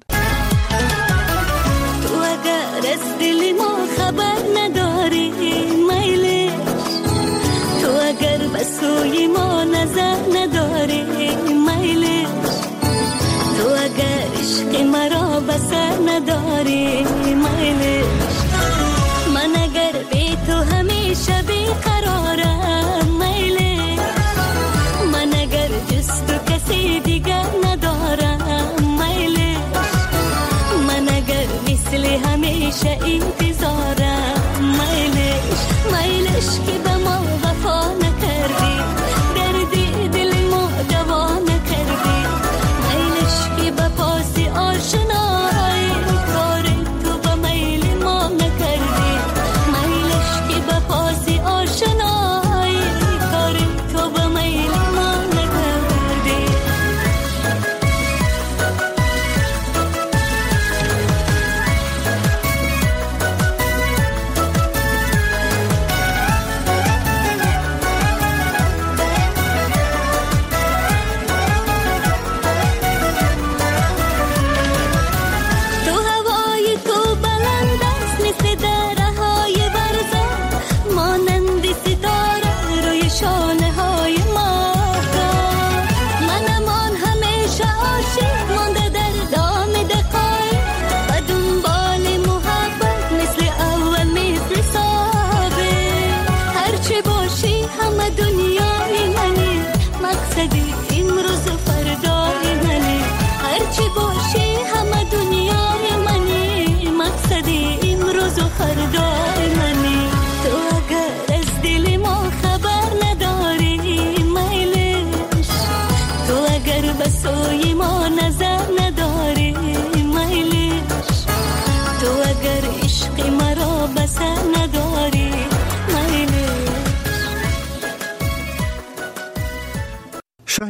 تو اگر از دل ما خبر نداری میل، تو اگر به سوی ما نظر نداری میل، تو اگر عشق مرا بسر نداری میل، من اگر بی تو همیشه بیقرارم میل، من اگر جز تو کسی دیگر ندارم میل،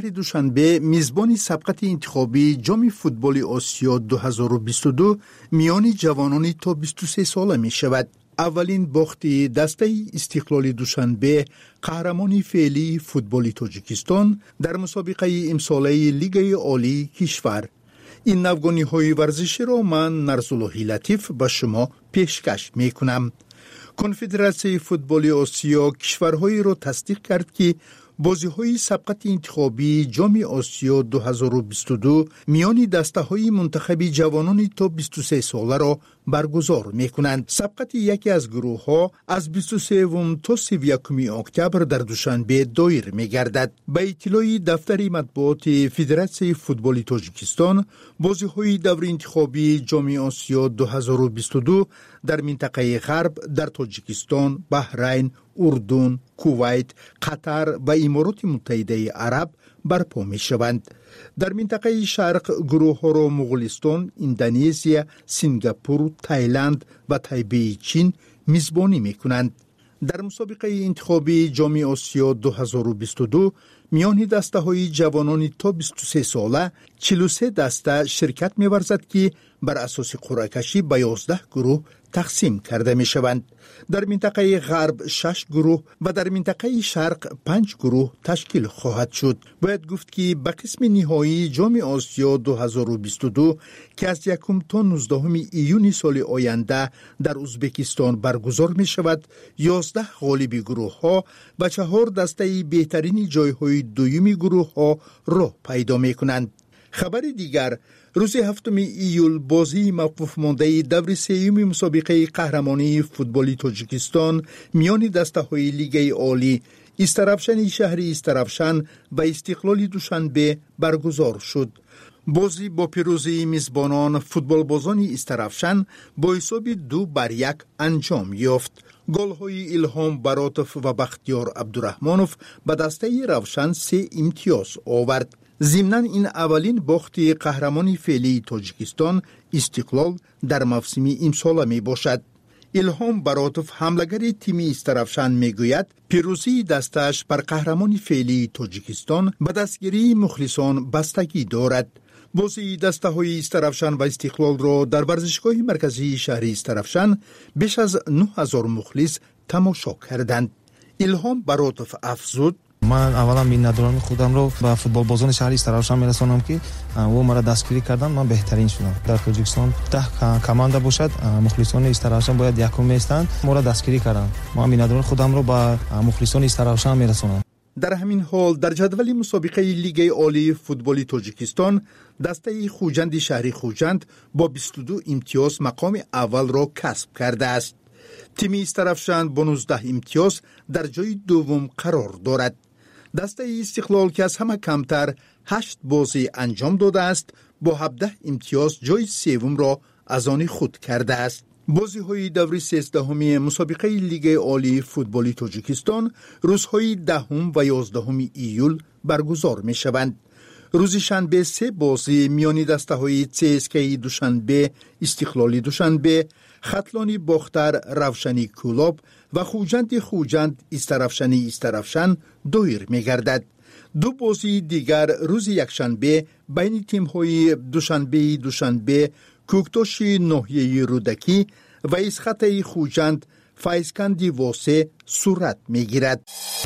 شهر دوشنبه میزبان سبقت انتخابی جام فوتبال آسیا دو هزار و بیست و دو میان جوانان تا بیست و سه ساله می شود. اولین باخت دسته استقلال دوشنبه قهرمان فعلی فوتبال تاجیکستان در مسابقه امساله لیگ عالی کشور. این نوگانی های ورزشی را من نرسالله لطیف به شما پیشکش می کنم. کنفدراسیون فوتبال آسیا کشورهایی را تصدیق کرد که بازی‌های سبقت انتخابی جام آسیا دو هزار و بیست و دو میان دسته‌های منتخب جوانان تا بیست و سه ساله را برگزار می‌کنند. سبقت یکی از گروه‌ها از بیست و سوم تا سی و یکم اکتبر در دوشنبه دایر می‌گردد. به اطلاع دفتر مطبوعات فدراسیون فوتبال تاجیکستان، بازی‌های دور انتخابی جام آسیا دو هزار و بیست و دو در منطقه غرب در تاجیکستان، بحرین، اردن، کویت، قطر و امارات متحده عرب برپا می شوند. در منطقه شرق گروه ها را مغولستان، اندونزیا، سنگاپور، تایلند و تایبه چین میزبانی می کنند. در مسابقه انتخابی جام آسیا دو هزار و بیست و دو میان دسته های جوانان تا بیست و سه ساله چهل و سه دسته شرکت می ورزد که بر اساس قرعه کشی به یازده گروه تقسیم کرده می شوند. در منطقه غرب شش گروه و در منطقه شرق پنج گروه تشکیل خواهد شد. باید گفت که به قسم نهایی جام آسیا دو هزار و بیست و دو که از یکم تا نوزدهم ایون سال آینده در ازبکستان برگزار می شود، یازده غالب گروه ها و چهار دسته بهترین جای های دویمی گروه ها را پیدا می کنند. خبر دیگر، روز هفتم ایول بازی موقوف مانده دور سوم مسابقه قهرمانی فوتبال تاجیکستان میان دسته‌های لیگ عالی استرافشن شهر استرافشن و استقلال دوشنبه برگزار شد. بازی با پیروزی میزبانان فوتبال بازان استرافشن با حساب دو بر یک انجام یافت. گل‌های الهام براتوف و بختیار عبدالرحمانوف به دسته روشن سه امتیاز آورد. ضمناً این اولین باخت قهرمانی فعلی تاجیکستان استقلال در موسم امسال می باشد. الهام براتوف حملگر تیم استرافشن می گوید پیروزی دستش بر قهرمانی فعلی تاجیکستان به دستگیری مخلصان بستگی دارد. بازی دسته های استرافشن و استقلال را در ورزشگاه مرکزی شهر استرافشن بیش از نه هزار مخلص تماشا کردند. الهام براتوف افزود: من اولا میندارم خودم رو به فوتبال بازان شهر استرافشن میرسونم که او مرا دستگیری کردن، من بهترین شدم. در تاجیکستان ده کمانده باشد، مخلصان استرافشن باید یکم میستند، مرا دستگیری کردن. من میندارم خودم رو به مخلصان استرافشن میرسونم. در همین حال در جدول مسابقه لیگ عالی فوتبال تاجیکستان دسته خوجند شهری خوجند با بیست و دو امتیاز مقام اول را کسب کرده است. تیم استرافشن با نوزده امتیاز در جای دوم قرار دارد. دسته استقلال که از همه کمتر هشت بازی انجام داده است با هفده امتیاز جای سوم را از آن خود کرده است. بازی های دور سیزدهم مسابقه لیگ عالی فوتبال تاجیکستان روزهای دهم و یازدهم ایول برگزار می شوند. روز شنبه سه بازی میان دسته های سی اس کی دوشنبه، استقلالی دوشنبه، خطلانی باختر روشنی کولاب و خوجند خوجند استرافشنی استرافشن دایر می گردد. دو بازی دیگر روز یکشنبه بین تیم های دوشنبه دوشنبه کوکتوش ناحیه رودکی و اسخط خوجند فایزکندی واسه صورت می گیرد.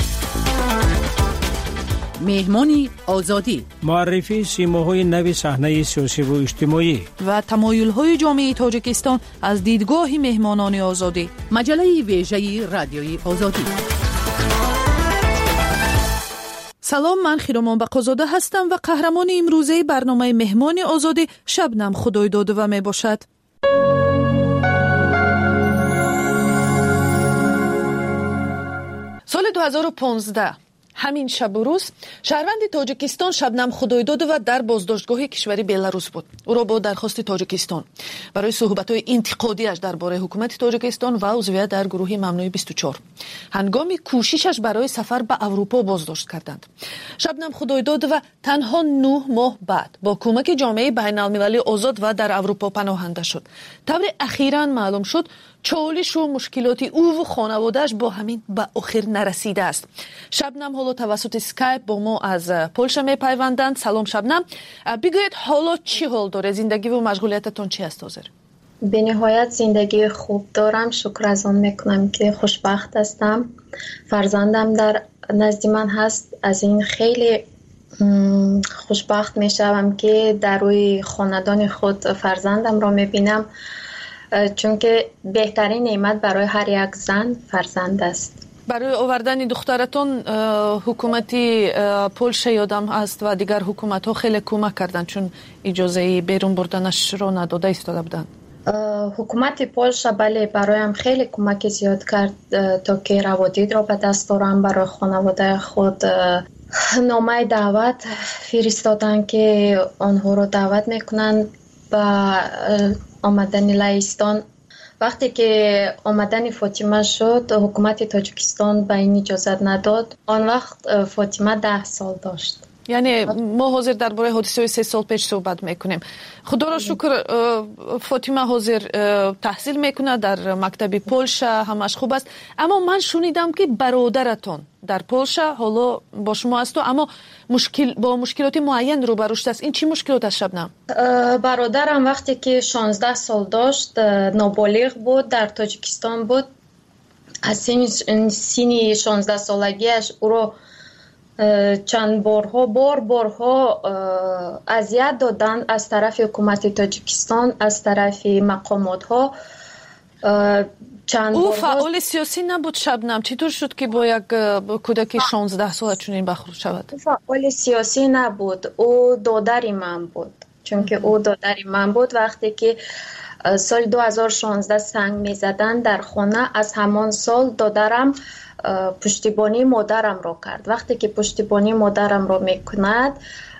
مهمانی آزادی، معرفی سیماهای نو صحنه سیاسی و اجتماعی و تمایل‌های جامعه تاجیکستان از دیدگاه مهمانان آزادی. مجله ویژه رادیوی آزادی. سلام، من خیرمان بقازاده هستم و قهرمان امروزه برنامه مهمان آزادی شبنم خدایداده و می باشد. سال دو هزار و پانزده همین شب و روز شهروند تاجیکستان شبنم خدایداده و در بازداشتگاه کشوری بلاروس بود. او را با درخواست تاجیکستان برای صحبت‌های انتقادیش درباره حکومت تاجیکستان و عضویت در گروه ممنوع بیست و چهار هنگام کوششش برای سفر به اروپا بازداشت کردند. شبنم خدایداده و تنها نه ماه بعد با کمک جامعه بین‌المللی آزاد و در اروپا پناهنده شد. طور اخیراً معلوم شد چالش و مشکلاتی او و خانوادهش با همین به آخر نرسیده است. شبنم حالا توسط اسکایپ با ما از پولشا میپیوندند. سلام شبنم، بگویید حالا چی حال داره؟ زندگی و مشغولیتتون چی است حاضر؟ به نهایت زندگی خوب دارم، شکر از آن میکنم که خوشبخت هستم. فرزندم در نزد من هست، از این خیلی خوشبخت میشوم که در روی خاندان خود فرزندم را میبینم، چون که بهترین نعمت برای هر یک زن فرزند است. برای آوردن دخترتون حکومتی پولشا یادم است و دیگر حکومت ها خیلی کمک کردن، چون اجازه بیرون بردنش را نداده ایستاده بودن. حکومت پولشا بله برایم خیلی کمک زیاد کرد تا که روادید را به دست آورم. برای خانواده خود نامه دعوت فرستادن که آنها را دعوت میکنن به آمدن لهستان. وقتی که آمدن فاطمه شد حکومت تاجیکستان به این اجازت نداد. آن وقت فاطمه ده سال داشت. یعنی ما حاضر درباره حادثه سه سال پیش صحبت میکنیم. خدا را شکر فاطمه حاضر تحصیل میکنه در مکتب پولشا، همش خوب است. اما من شنیدم که برادرتون در پولشا حالا با شما است، اما مشکل با مشکلات معین روبرو شده است. این چی مشکلات است شبنم؟ برادرم وقتی که شانزده سال داشت، نابالغ بود، در تاجیکستان بود. از سن شانزده سالگیش او را چند بارها بار بارها اذیت دادن از طرف حکومت تاجیکستان، از طرف مقامات ها. او فعال سیاسی نبود شبنم، چطور شد که با یک کودک شانزده ساله چنین برخورد شود؟ فعال سیاسی نبود، او دادر من بود، چون که او دادر من بود. وقتی که سال دو هزار و شانزده سنگ می زدن در خانه، از همان سال دادرم پشتیبانی مادرم را کرد. وقتی که پشتیبانی مادرم را میکند،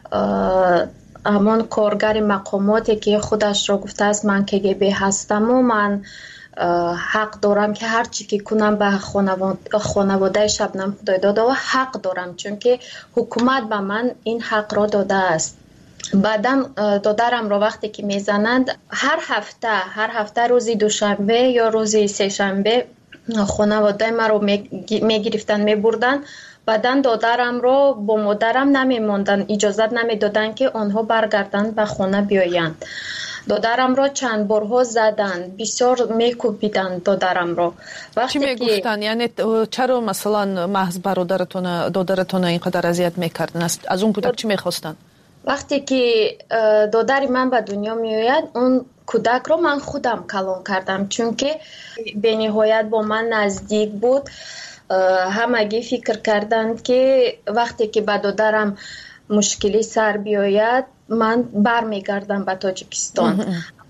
همان کارگر مقاماتی که خودش را گفته است من که گبی هستم و من حق دارم که هر چی که کنم به خانواده, خانواده شبنم خدای داده و حق دارم، چون که حکومت به من این حق را داده است. بعدم دادرم را وقتی که میزنند، هر هفته هر هفته روزی دوشنبه یا روزی سه شنبه خانواده ما رو میگرفتن میبردن. بعدن دادرم رو با مادرم نمیموندن، اجازت نمیدادن که آنها برگردن به خانه بیایند. دادرم رو چند بارها زدن، بسیار میکوبیدن دادرم رو. چی میگفتن؟ یعنی چرا مثلا محض برادرتون دادرتون اینقدر اذیت میکردن؟ از اون کودک چی میخواستن؟ وقتی که دادر من به دنیا میآید، اون کودک رو من خودم کلان کردم، چون که به نهایت با من نزدیک بود. همگی فکر کردند که وقتی که به دادرم مشکلی سر بیاید من برمیگردم به تاجیکستان.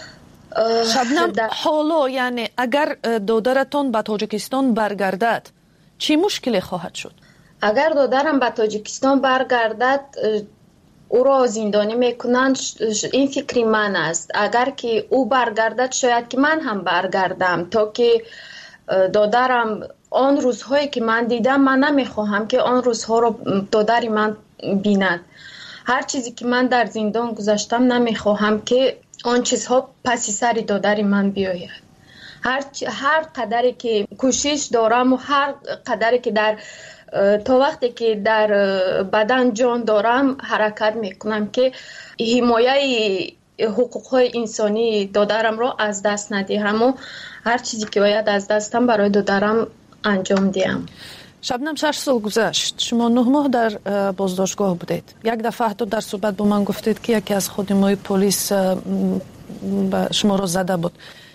شبنم حالا یعنی اگر دادرتون به تاجیکستان برگردد چی مشکلی خواهد شد؟ اگر دادرم به تاجیکستان برگردد او را زندانی میکنند. این فکری من است. اگر که او برگردد شاید که من هم برگردم، تا که دادرم آن روزهایی که من دیدم، من نمیخواهم که آن روزها رو دادری من بیند. هر چیزی که من در زندان گذاشتم نمیخواهم که آن چیزها پس سر دادری من بیاید. هر هر قدری که کوشش دارم و هر قدری که در تا وقتی که در بدن جان دارم حرکت میکنم که حمایت حقوق‌های انسانی دادرم را از دست ندهم و هر چیزی که باید از دستم برای دادرم انجام دهم. شبنم شش سال گذشت، شما نه ماه در بازداشتگاه بودید. یک دفعه حتی در صحبت با من گفتید که یکی از خادمای پلیس شما را زده بود.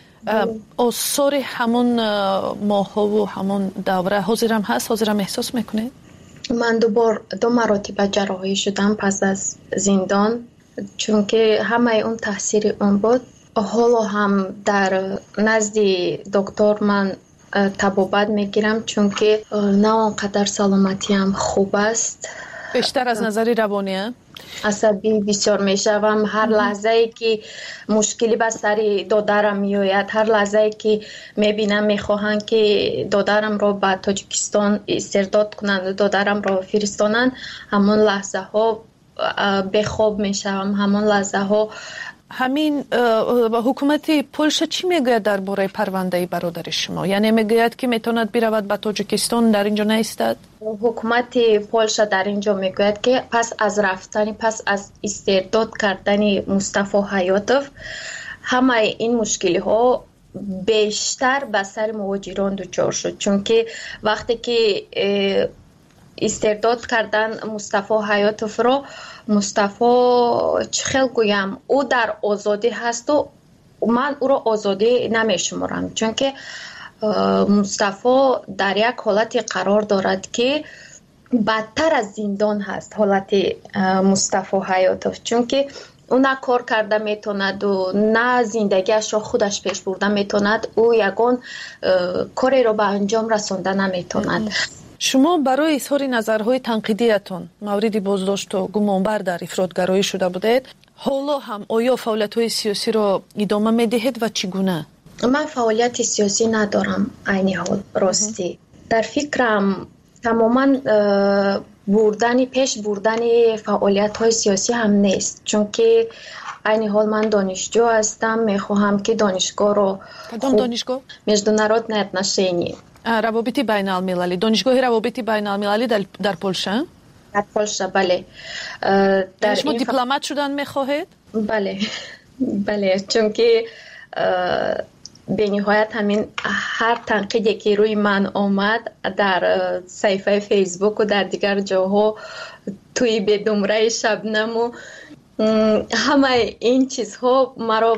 آثار همون ماها و همون دوره حاضرم هست؟ حاضرم احساس میکنید؟ من دوبار دو مراتب جراحی شدم پس از زندان، چون که همه اون تاثیر اون بود. حالا هم در نزد دکتر من طبابت میگیرم، چون که نه آنقدر سلامتی هم خوب است. بیشتر از نظر روانیه؟ عصبی بسیار میشوم. هر لحظه ای که مشکلی به سر دادرم میآید، هر لحظه ای که میبینم میخواهند که دادرم را به تاجیکستان استرداد کنند، دادرم را فرستانند، همون لحظه ها به خواب میشوم. همون لحظه ها همین حکومت پولشا چی میگه درباره پرونده برادر شما؟ یعنی میگه که میتوند برود به تاجیکستان، در اینجا نیستد؟ حکومت پولشا در اینجا میگه که پس از رفتن، پس از استرداد کردن مصطفی حیاتوف، همه این مشکلی ها بیشتر به سر مهاجران دچار شد، چون که وقتی که استرداد کردن مصطفی حیاتوف را، مصطفی چخیل گویم او در آزادی هست و من او را آزادی نمیشمارم، چون که مصطفی در یک حالت قرار دارد که بدتر از زندان هست حالت مصطفی حیاتوف، چون که او نه کار کرده میتوند و نه زندگیش را خودش پیش برده میتوند، او یگان کاری را به انجام رسانده نمیتوند. شما برای اظهار نظرهای تنقیدیتون مورد بازداشت و گمانبر در افراطگرایی شده بودید. حالا هم آیا فعالیت‌های سیاسی را ادامه میدهید و چگونه؟ من فعالیت سیاسی ندارم عین حال راستی. در فکرم تماما بردن پیش بردن فعالیت‌های سیاسی هم نیست، چون که عین حال من دانشجو هستم، میخواهم که دانشگاه رو کدام دانشگاه؟ международное отношение. روابط بین المللی، دانشگاه روابط بین المللی در, در پولشا؟ در پولشا بله. در شما دیپلمات شدن میخواهید؟ بله بله، چون که به نهایت همین هر تنقیدی که روی من آمد در صفحه فیسبوک و در دیگر جاها، توی بدمره شبنم و همه این چیزها مرا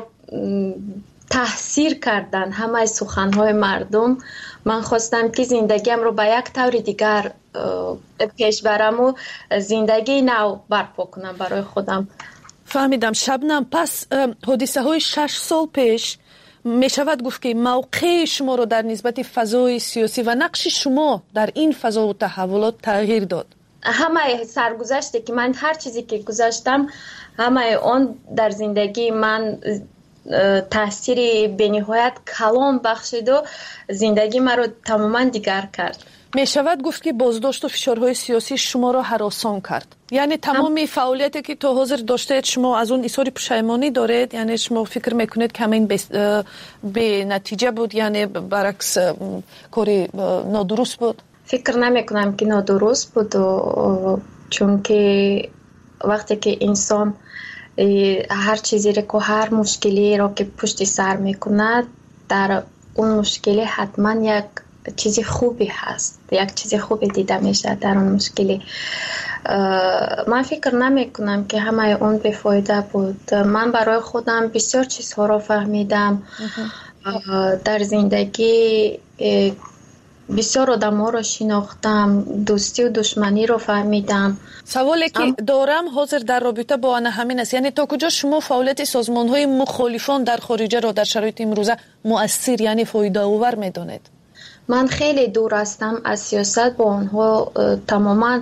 تاثیر کردن، همه سخنهای مردم. من خواستم که زندگیم رو به یک طور دیگر پیش برم و زندگی نو برپا کنم برای خودم. فهمیدم. شبنم، پس حادثه های شش سال پیش می شود گفت که موقع شما رو در نسبت فضای سیاسی و نقش شما در این فضا و تحولات تغییر داد؟ همه سرگذشتی که من، هر چیزی که گذاشتم، همه آن در زندگی من تأثیری به نهایت کلان بخشید و زندگی من رو تماما دیگر کرد. می شود گفت که بازداشت و فشارهای سیاسی شما را هراسان کرد؟ یعنی تمامی فعالیتی که تا حاضر داشتید شما از اون اظهار پشیمانی دارید؟ یعنی شما فکر میکنید که همین به نتیجه بود، یعنی برعکس کاری نادرست بود؟ فکر نمیکنم که نادرست بود، و چون که وقتی که انسان هر چیزی را که هر مشکلی را که پشت سر میکند، در اون مشکلی حتما یک چیزی خوبی هست، یک چیزی خوبی دیده میشه در اون مشکلی. من فکر نمی کنم که همه اون بفایده بود. من برای خودم بسیار چیزها را فهمیدم در زندگی، بسیار آدم ها را شناختم، دوستی و دشمنی را فهمیدم. سوالی که دارم حاضر در رابطه با آن همین است، یعنی تا کجا شما فعالیت سازمان های مخالفان در خارجه را در شرایط امروزه مؤثر، یعنی فایده آور میدونید؟ من خیلی دور هستم از سیاست، با آنها تماما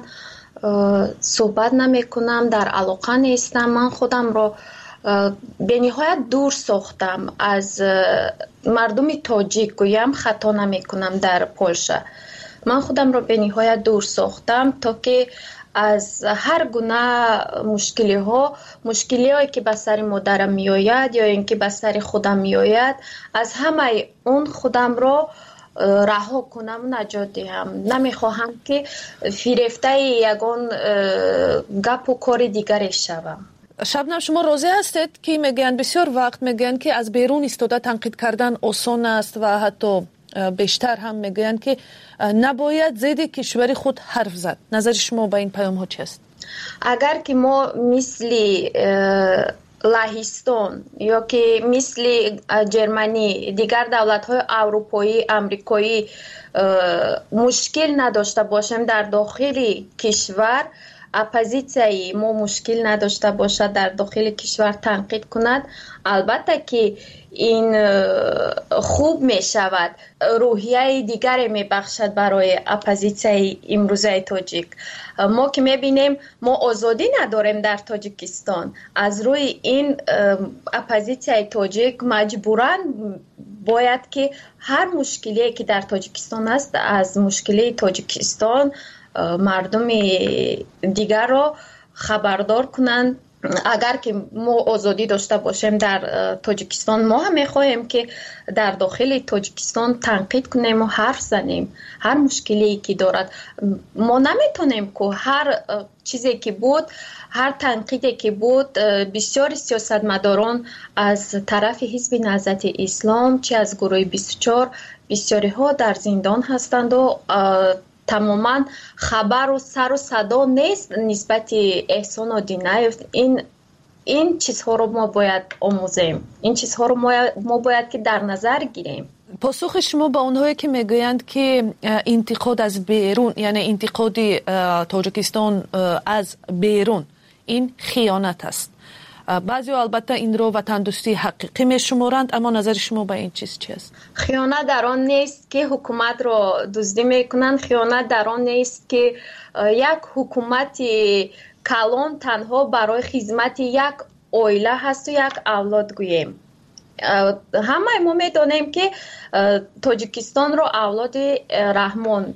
صحبت نمی کنم، در علاقه نیستم. من خودم را به نهایت دور ساختم از مردم تاجیک، گویم خطا نمی کنم در پولشا. من خودم را به نهایت دور ساختم تا که از هر گونه مشکلی ها، مشکلی هایی که به سر مادرم می آید یا اینکه به سر خودم می آید، از همه اون خودم را رها کنم، نجات دهم. نمیخواهم که فریفته یگان گپ و کار دیگری شوم. شبنم، شما راضی هستید که میگن بسیار وقت میگن که از بیرون ایستاده تنقید کردن آسان است و حتی بیشتر هم میگن که نباید ضد کشور خود حرف زد؟ نظر شما با این پیام ها چی است؟ اگر که ما مثل لهستان یا که مثل جرمنی، دیگر دولت های اروپایی، امریکایی مشکل نداشته باشیم در داخل کشور، اپوزیسیای ما مشکل نداشته باشد در داخل کشور تنقید کند، البته که این خوب می شود، روحیه دیگری می بخشد برای اپوزیسیای امروزه تاجیک. ما که می بینیم ما آزادی نداریم در تاجیکستان، از روی این اپوزیسیای تاجیک مجبورن باید که هر مشکلی که در تاجیکستان است از مشکلی تاجیکستان مردم دیگر را خبردار کنند، اگر که ما آزادی داشته باشیم در تاجیکستان، ما هم میخواهیم که در داخل تاجیکستان تنقید کنیم و حرف زنیم هر مشکلی که دارد. ما نمیتونیم که هر چیزی که بود، هر تنقیدی که بود، بسیار سیاستمداران از طرف حزب نهضت اسلام چه از گروه بیست و چهار بسیاری ها در زندان هستند و تماما خبر و سر و صدا نیست نسبت احسان آدینایف. این این چیزها رو ما باید آموزیم، این چیزها رو ما, ما باید که در نظر گیریم. پاسخ شما با اونهایی که میگویند که انتقاد از بیرون، یعنی انتقاد تاجیکستان از بیرون، این خیانت است. بعضی البته این رو وطن دوستی حقیقی میشمارند، اما نظر شما به این چیز چی است؟ خیانت در آن نیست که حکومت رو دزدی میکنند، خیانت در آن نیست که یک حکومت کلان تنها برای خدمت یک عائله هست و یک اولاد گوییم. همه ما میدونیم که تاجیکستان رو اولاد رحمان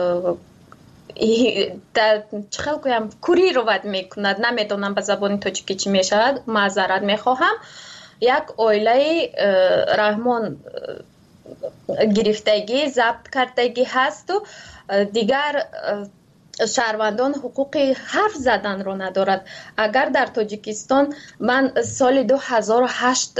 در چخل گویم کوری رو ود میکند، نمیدونم به زبان تاجیکی چی میشود، معذرت میخواهم. یک عائله رحمان گرفتگی ضبط کردگی هست و دیگر شهروندان حقوق حرف زدن رو ندارد. اگر در تاجیکستان من سال دو هزار و هشت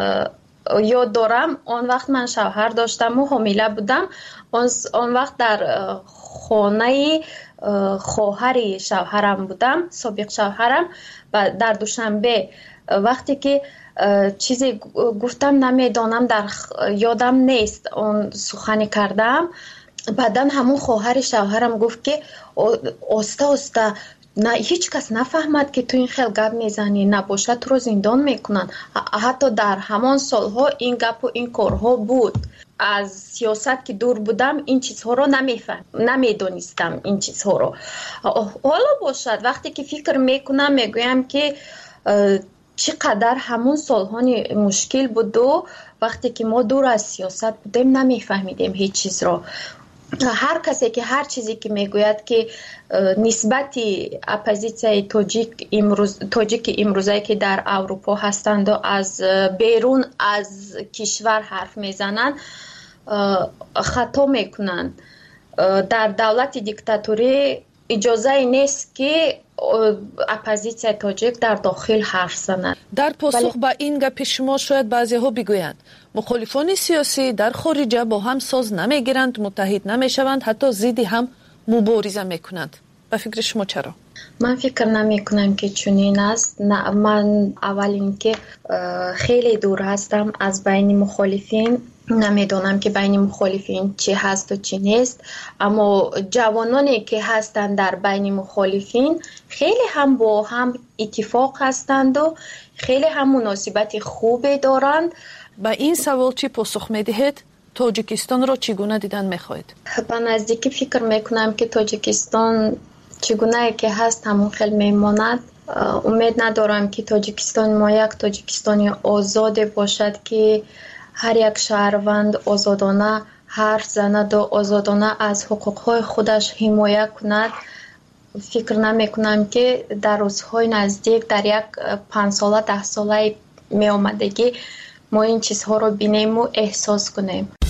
یاد دارم، آن وقت من شوهر داشتم و حامله بودم. آن وقت در خانه خواهر شوهرم بودم، سابق شوهرم، و در دوشنبه وقتی که چیزی گفتم نمیدانم، در یادم نیست، اون سخنی کردم. بعدا همون خواهر شوهرم گفت که آسته آسته، نه هیچ کس نفهمد که تو این خیلی گپ میزنی، نباشه تو رو زندان میکنن. حتی در همان سالها این گپ و این کارها بود. از سیاست که دور بودم این چیزها رو نمیفهم، نمیدونستم این چیزها رو. حالا باشد وقتی که فکر میکنم میگویم که چقدر همون سالها مشکل بود و وقتی که ما دور از سیاست بودیم نمیفهمیدیم هیچ چیز رو. هر کسی که هر چیزی که میگوید که نسبت اپوزیسیون تاجیک امروز تاجیک امروزی که در اروپا هستند و از بیرون از کشور حرف میزنند خطا میکنند. در دولت دیکتاتوری اجازه نیست که اپوزیسیون تاجیک در داخل حرف زنند. در پاسخ به این گپ شما شاید بعضی ها بگویند مخالفان سیاسی در خارج با هم ساز نمیگیرند، متحد نمیشوند، حتی ضد هم مبارزه میکنند. به فکر شما چرا؟ من فکر نمی کنم که چنین است. نه، من اول اینکه خیلی دور هستم از بین مخالفین، نمیدونم که بین مخالفین چی هست و چی نیست، اما جوانانی که هستند در بین مخالفین خیلی هم با هم اتفاق هستند و خیلی هم مناسبت خوبی دارند. با این سوال چی پاسخ میدهید؟ تاجیکستان رو چگونه دیدن میخواهید؟ به نزدیکی فکر میکنم که تاجیکستان چگونه که هست همون خیلی میماند. امید ندارم که تاجیکستان ما یک تاجیکستانی آزاد باشد که هر یک شهروند آزادانه حرف زند و آزادانه از حقوقهای خودش حمایت کند. فکر نمی کنم که در روزهای نزدیک در یک پنج ساله ده ساله می آمدگی ما این چیزها رو بینیم و احساس کنیم.